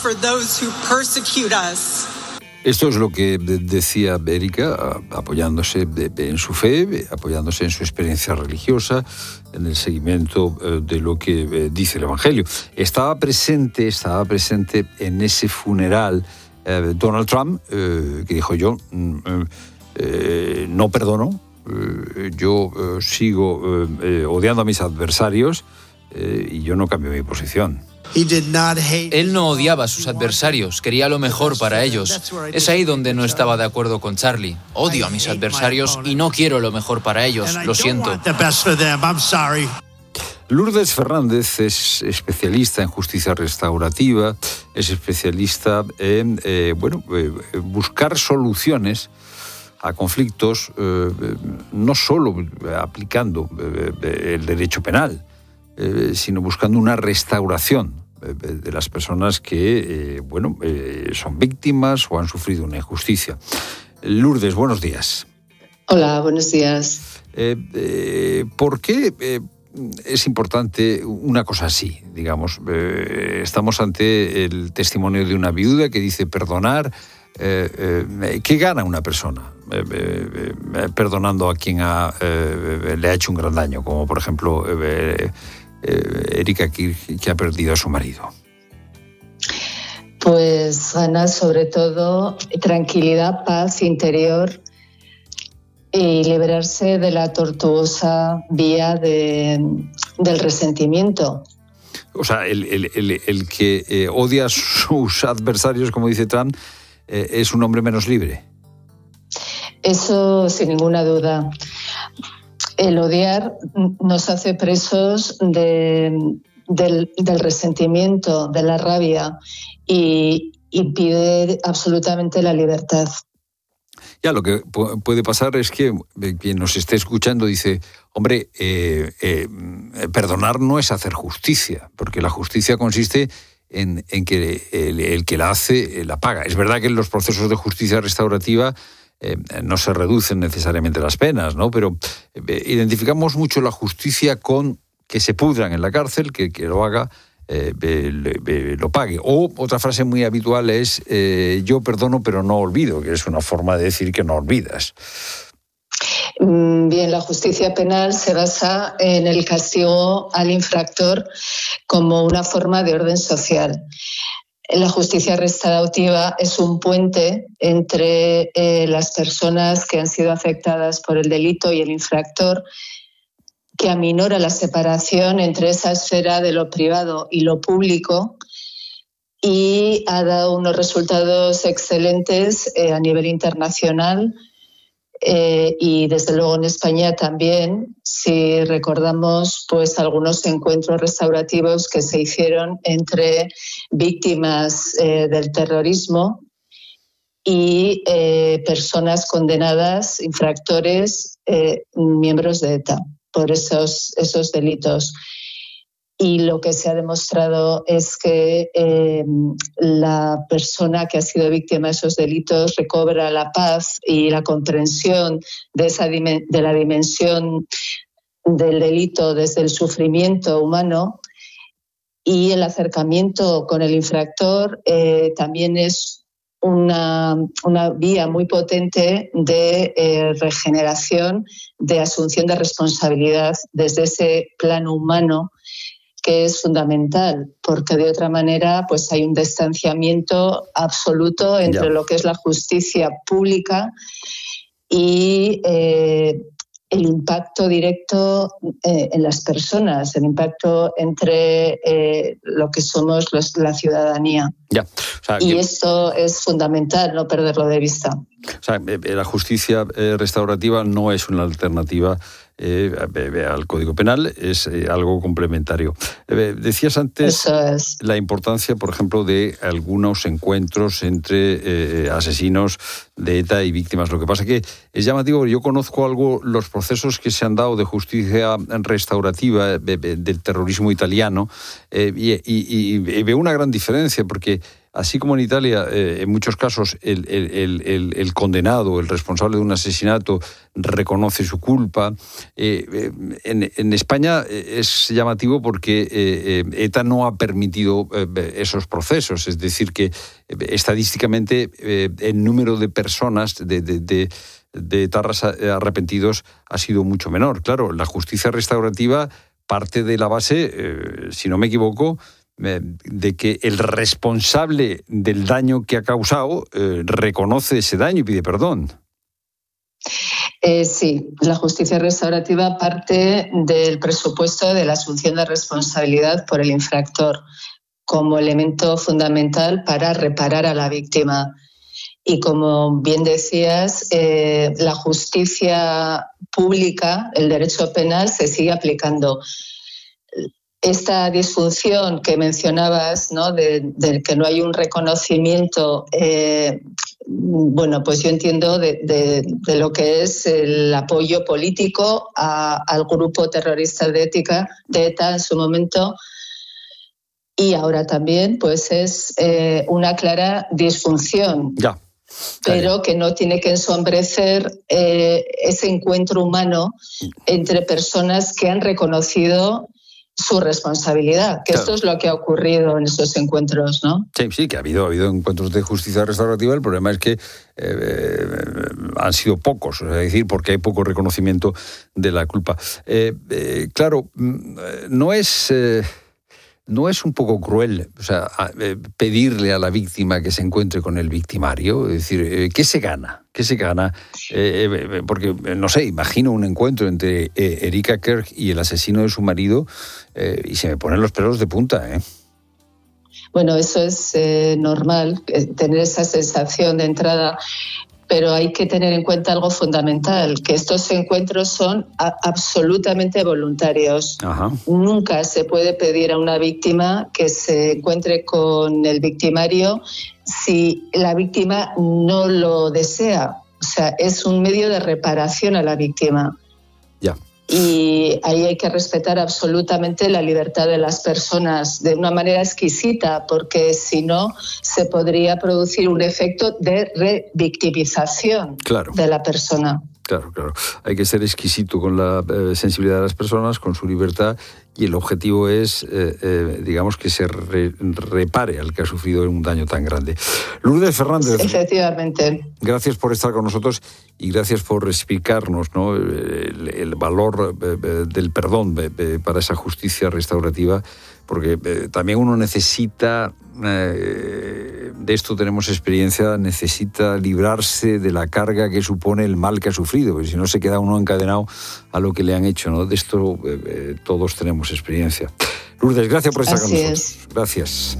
Esto es lo que decía Erika, apoyándose en su fe, apoyándose en su experiencia religiosa, en el seguimiento de lo que dice el Evangelio. Estaba presente en ese funeral Donald Trump, que dijo: yo no perdono, yo sigo odiando a mis adversarios y yo no cambio mi posición. Él no odiaba a sus adversarios, quería lo mejor para ellos. Es ahí donde no estaba de acuerdo con Charlie. Odio a mis adversarios y no quiero lo mejor para ellos, lo siento. Lourdes Fernández es especialista en justicia restaurativa, es especialista en buscar soluciones a conflictos, no solo aplicando el derecho penal, sino buscando una restauración de las personas que son víctimas o han sufrido una injusticia. Lourdes, buenos días. Hola, buenos días. ¿Por qué es importante una cosa así? Digamos, estamos ante el testimonio de una viuda que dice perdonar. ¿Qué gana una persona perdonando a quien le ha hecho un gran daño? Como por ejemplo Erika Kirk, que ha perdido a su marido. Pues gana sobre todo tranquilidad, paz interior y liberarse de la tortuosa vía del resentimiento. O sea, el que odia a sus adversarios, como dice Trump, es un hombre menos libre. Eso sin ninguna duda. El odiar nos hace presos del resentimiento, de la rabia, y impide absolutamente la libertad. Ya, lo que puede pasar es que quien nos esté escuchando dice, hombre, perdonar no es hacer justicia, porque la justicia consiste en que el que la hace la paga. Es verdad que en los procesos de justicia restaurativa no se reducen necesariamente las penas, ¿no? Pero identificamos mucho la justicia con que se pudran en la cárcel, que lo haga, lo pague. O otra frase muy habitual es yo perdono pero no olvido, que es una forma de decir que no olvidas. Bien, la justicia penal se basa en el castigo al infractor como una forma de orden social. La justicia restaurativa es un puente entre las personas que han sido afectadas por el delito y el infractor, que aminora la separación entre esa esfera de lo privado y lo público, y ha dado unos resultados excelentes a nivel internacional y desde luego en España también, si recordamos pues algunos encuentros restaurativos que se hicieron entre víctimas del terrorismo y personas condenadas, infractores, miembros de ETA por esos delitos. Y lo que se ha demostrado es que la persona que ha sido víctima de esos delitos recobra la paz y la comprensión de la dimensión del delito desde el sufrimiento humano, y el acercamiento con el infractor también es una vía muy potente de regeneración, de asunción de responsabilidad desde ese plano humano, que es fundamental, porque de otra manera pues hay un distanciamiento absoluto entre lo que es la justicia pública y el impacto directo en las personas, el impacto entre lo que somos la ciudadanía. Ya. O sea, y esto es fundamental, no perderlo de vista. O sea, la justicia restaurativa no es una alternativa al Código Penal, es algo complementario. Decías antes la importancia, por ejemplo, de algunos encuentros entre asesinos de ETA y víctimas. Lo que pasa es que es llamativo, yo conozco los procesos que se han dado de justicia restaurativa del terrorismo italiano y veo una gran diferencia, porque así como en Italia, en muchos casos, el condenado, el responsable de un asesinato, reconoce su culpa. En España es llamativo porque ETA no ha permitido esos procesos. Es decir, que estadísticamente el número de personas, de etarras arrepentidos, ha sido mucho menor. Claro, la justicia restaurativa parte de la base, si no me equivoco, de que el responsable del daño que ha causado reconoce ese daño y pide perdón. Sí, la justicia restaurativa parte del presupuesto de la asunción de responsabilidad por el infractor como elemento fundamental para reparar a la víctima. Y como bien decías, la justicia pública, el derecho penal, se sigue aplicando. Esta disfunción que mencionabas, ¿no?, de que no hay un reconocimiento, pues yo entiendo de lo que es el apoyo político al grupo terrorista de ETA en su momento, y ahora también pues es una clara disfunción. Ya. Pero que no tiene que ensombrecer ese encuentro humano entre personas que han reconocido su responsabilidad, que esto es lo que ha ocurrido en estos encuentros, ¿no? Sí, que ha habido encuentros de justicia restaurativa. El problema es que han sido pocos, es decir, porque hay poco reconocimiento de la culpa. Claro, no es ¿no es un poco cruel, o sea, pedirle a la víctima que se encuentre con el victimario? Es decir, ¿qué se gana? ¿Qué se gana? Porque, no sé, imagino un encuentro entre Erika Kirk y el asesino de su marido y se me ponen los pelos de punta, ¿eh? Bueno, eso es normal, tener esa sensación de entrada, pero hay que tener en cuenta algo fundamental, que estos encuentros son absolutamente voluntarios. Ajá. Nunca se puede pedir a una víctima que se encuentre con el victimario si la víctima no lo desea. O sea, es un medio de reparación a la víctima. Ya. Y ahí hay que respetar absolutamente la libertad de las personas de una manera exquisita, porque si no se podría producir un efecto de revictimización de la persona. Claro. Hay que ser exquisito con la sensibilidad de las personas, con su libertad, y el objetivo es, digamos, que se repare al que ha sufrido un daño tan grande. Lourdes Fernández. Efectivamente. Gracias por estar con nosotros y gracias por explicarnos, ¿no?, el valor del perdón para esa justicia restaurativa, porque también uno necesita, de esto tenemos experiencia, necesita librarse de la carga que supone el mal que ha sufrido, porque si no se queda uno encadenado a lo que le han hecho, ¿no? De esto todos tenemos experiencia. Lourdes, gracias por estar con nosotros. Gracias.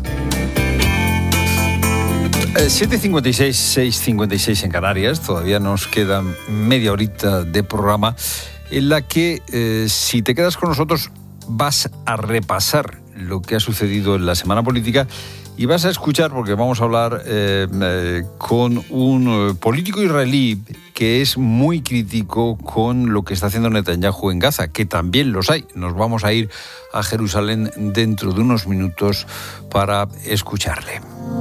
7:56, 6:56 en Canarias. Todavía nos queda media horita de programa en la que, si te quedas con nosotros, vas a repasar lo que ha sucedido en la semana política y vas a escuchar, porque vamos a hablar con un político israelí que es muy crítico con lo que está haciendo Netanyahu en Gaza, que también los hay. Nos vamos a ir a Jerusalén dentro de unos minutos para escucharle.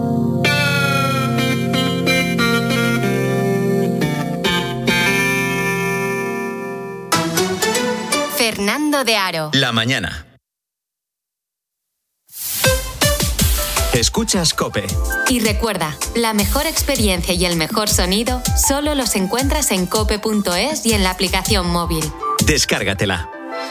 Fernando de Aro. La mañana. Escuchas COPE. Y recuerda, la mejor experiencia y el mejor sonido solo los encuentras en cope.es y en la aplicación móvil. Descárgatela.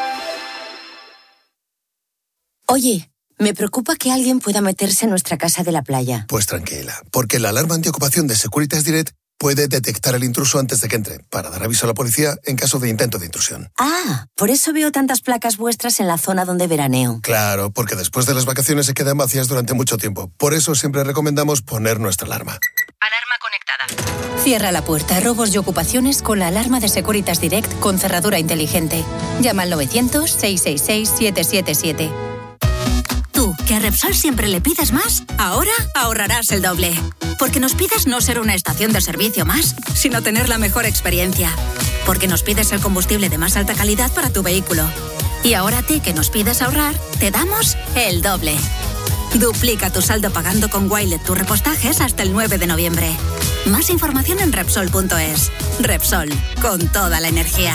Oye, me preocupa que alguien pueda meterse en nuestra casa de la playa. Pues tranquila, porque la alarma antiocupación de Securitas Direct puede detectar el intruso antes de que entre, para dar aviso a la policía en caso de intento de intrusión. Ah, por eso veo tantas placas vuestras en la zona donde veraneo. Claro, porque después de las vacaciones se quedan vacías durante mucho tiempo. Por eso siempre recomendamos poner nuestra alarma. Alarma conectada. Cierra la puerta a robos y ocupaciones con la alarma de Securitas Direct con cerradura inteligente. Llama al 900-666-777. Tú, que a Repsol siempre le pides más, ahora ahorrarás el doble. Porque nos pides no ser una estación de servicio más, sino tener la mejor experiencia. Porque nos pides el combustible de más alta calidad para tu vehículo. Y ahora a ti, que nos pides ahorrar, te damos el doble. Duplica tu saldo pagando con Wilet tus repostajes hasta el 9 de noviembre. Más información en Repsol.es. Repsol, con toda la energía.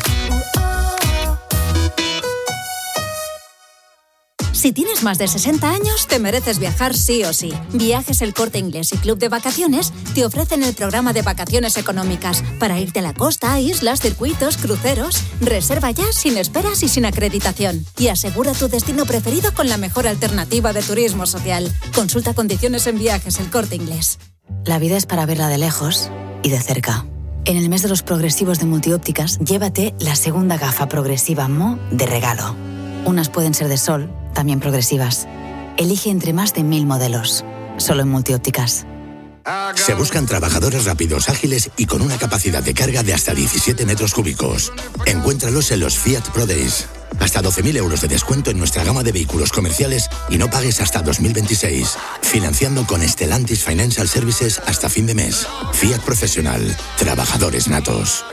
Si tienes más de 60 años, te mereces viajar sí o sí. Viajes El Corte Inglés y Club de Vacaciones te ofrecen el programa de vacaciones económicas para irte a la costa, islas, circuitos, cruceros. Reserva ya sin esperas y sin acreditación. Y asegura tu destino preferido con la mejor alternativa de turismo social. Consulta condiciones en Viajes El Corte Inglés. La vida es para verla de lejos y de cerca. En el mes de los progresivos de Multiópticas, llévate la segunda gafa progresiva Mo de regalo. Unas pueden ser de sol, también progresivas. Elige entre más de 1000 modelos. Solo en Multiópticas. Se buscan trabajadores rápidos, ágiles y con una capacidad de carga de hasta 17 metros cúbicos. Encuéntralos en los Fiat Pro Days. Hasta 12.000 euros de descuento en nuestra gama de vehículos comerciales y no pagues hasta 2026. Financiando con Stellantis Financial Services hasta fin de mes. Fiat Profesional. Trabajadores natos.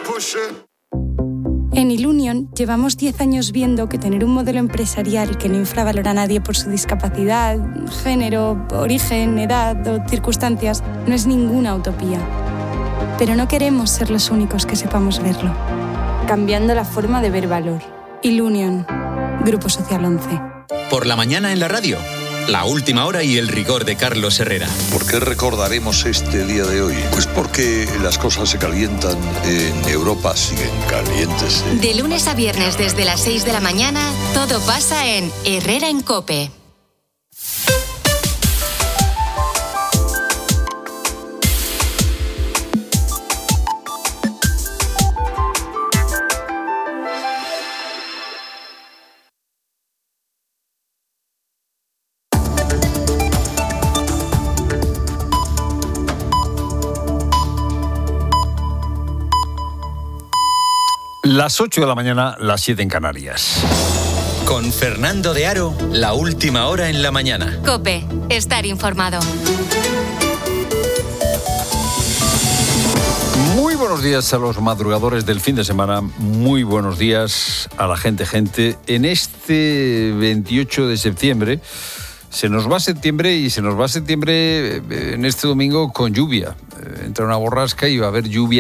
En Ilunion llevamos 10 años viendo que tener un modelo empresarial que no infravalora a nadie por su discapacidad, género, origen, edad o circunstancias no es ninguna utopía. Pero no queremos ser los únicos que sepamos verlo. Cambiando la forma de ver valor. Ilunion. Grupo Social 11. Por la mañana en la radio. La última hora y el rigor de Carlos Herrera. ¿Por qué recordaremos este día de hoy? Pues porque las cosas se calientan en Europa, siguen calientes. De lunes a viernes desde las 6 de la mañana, todo pasa en Herrera en COPE. Las 8 de la mañana, las 7 en Canarias. Con Fernando de Aro, la última hora en la mañana. COPE, estar informado. Muy buenos días a los madrugadores del fin de semana. Muy buenos días a la gente. En este 28 de septiembre, se nos va septiembre en este domingo con lluvia. Entra una borrasca y va a haber lluvia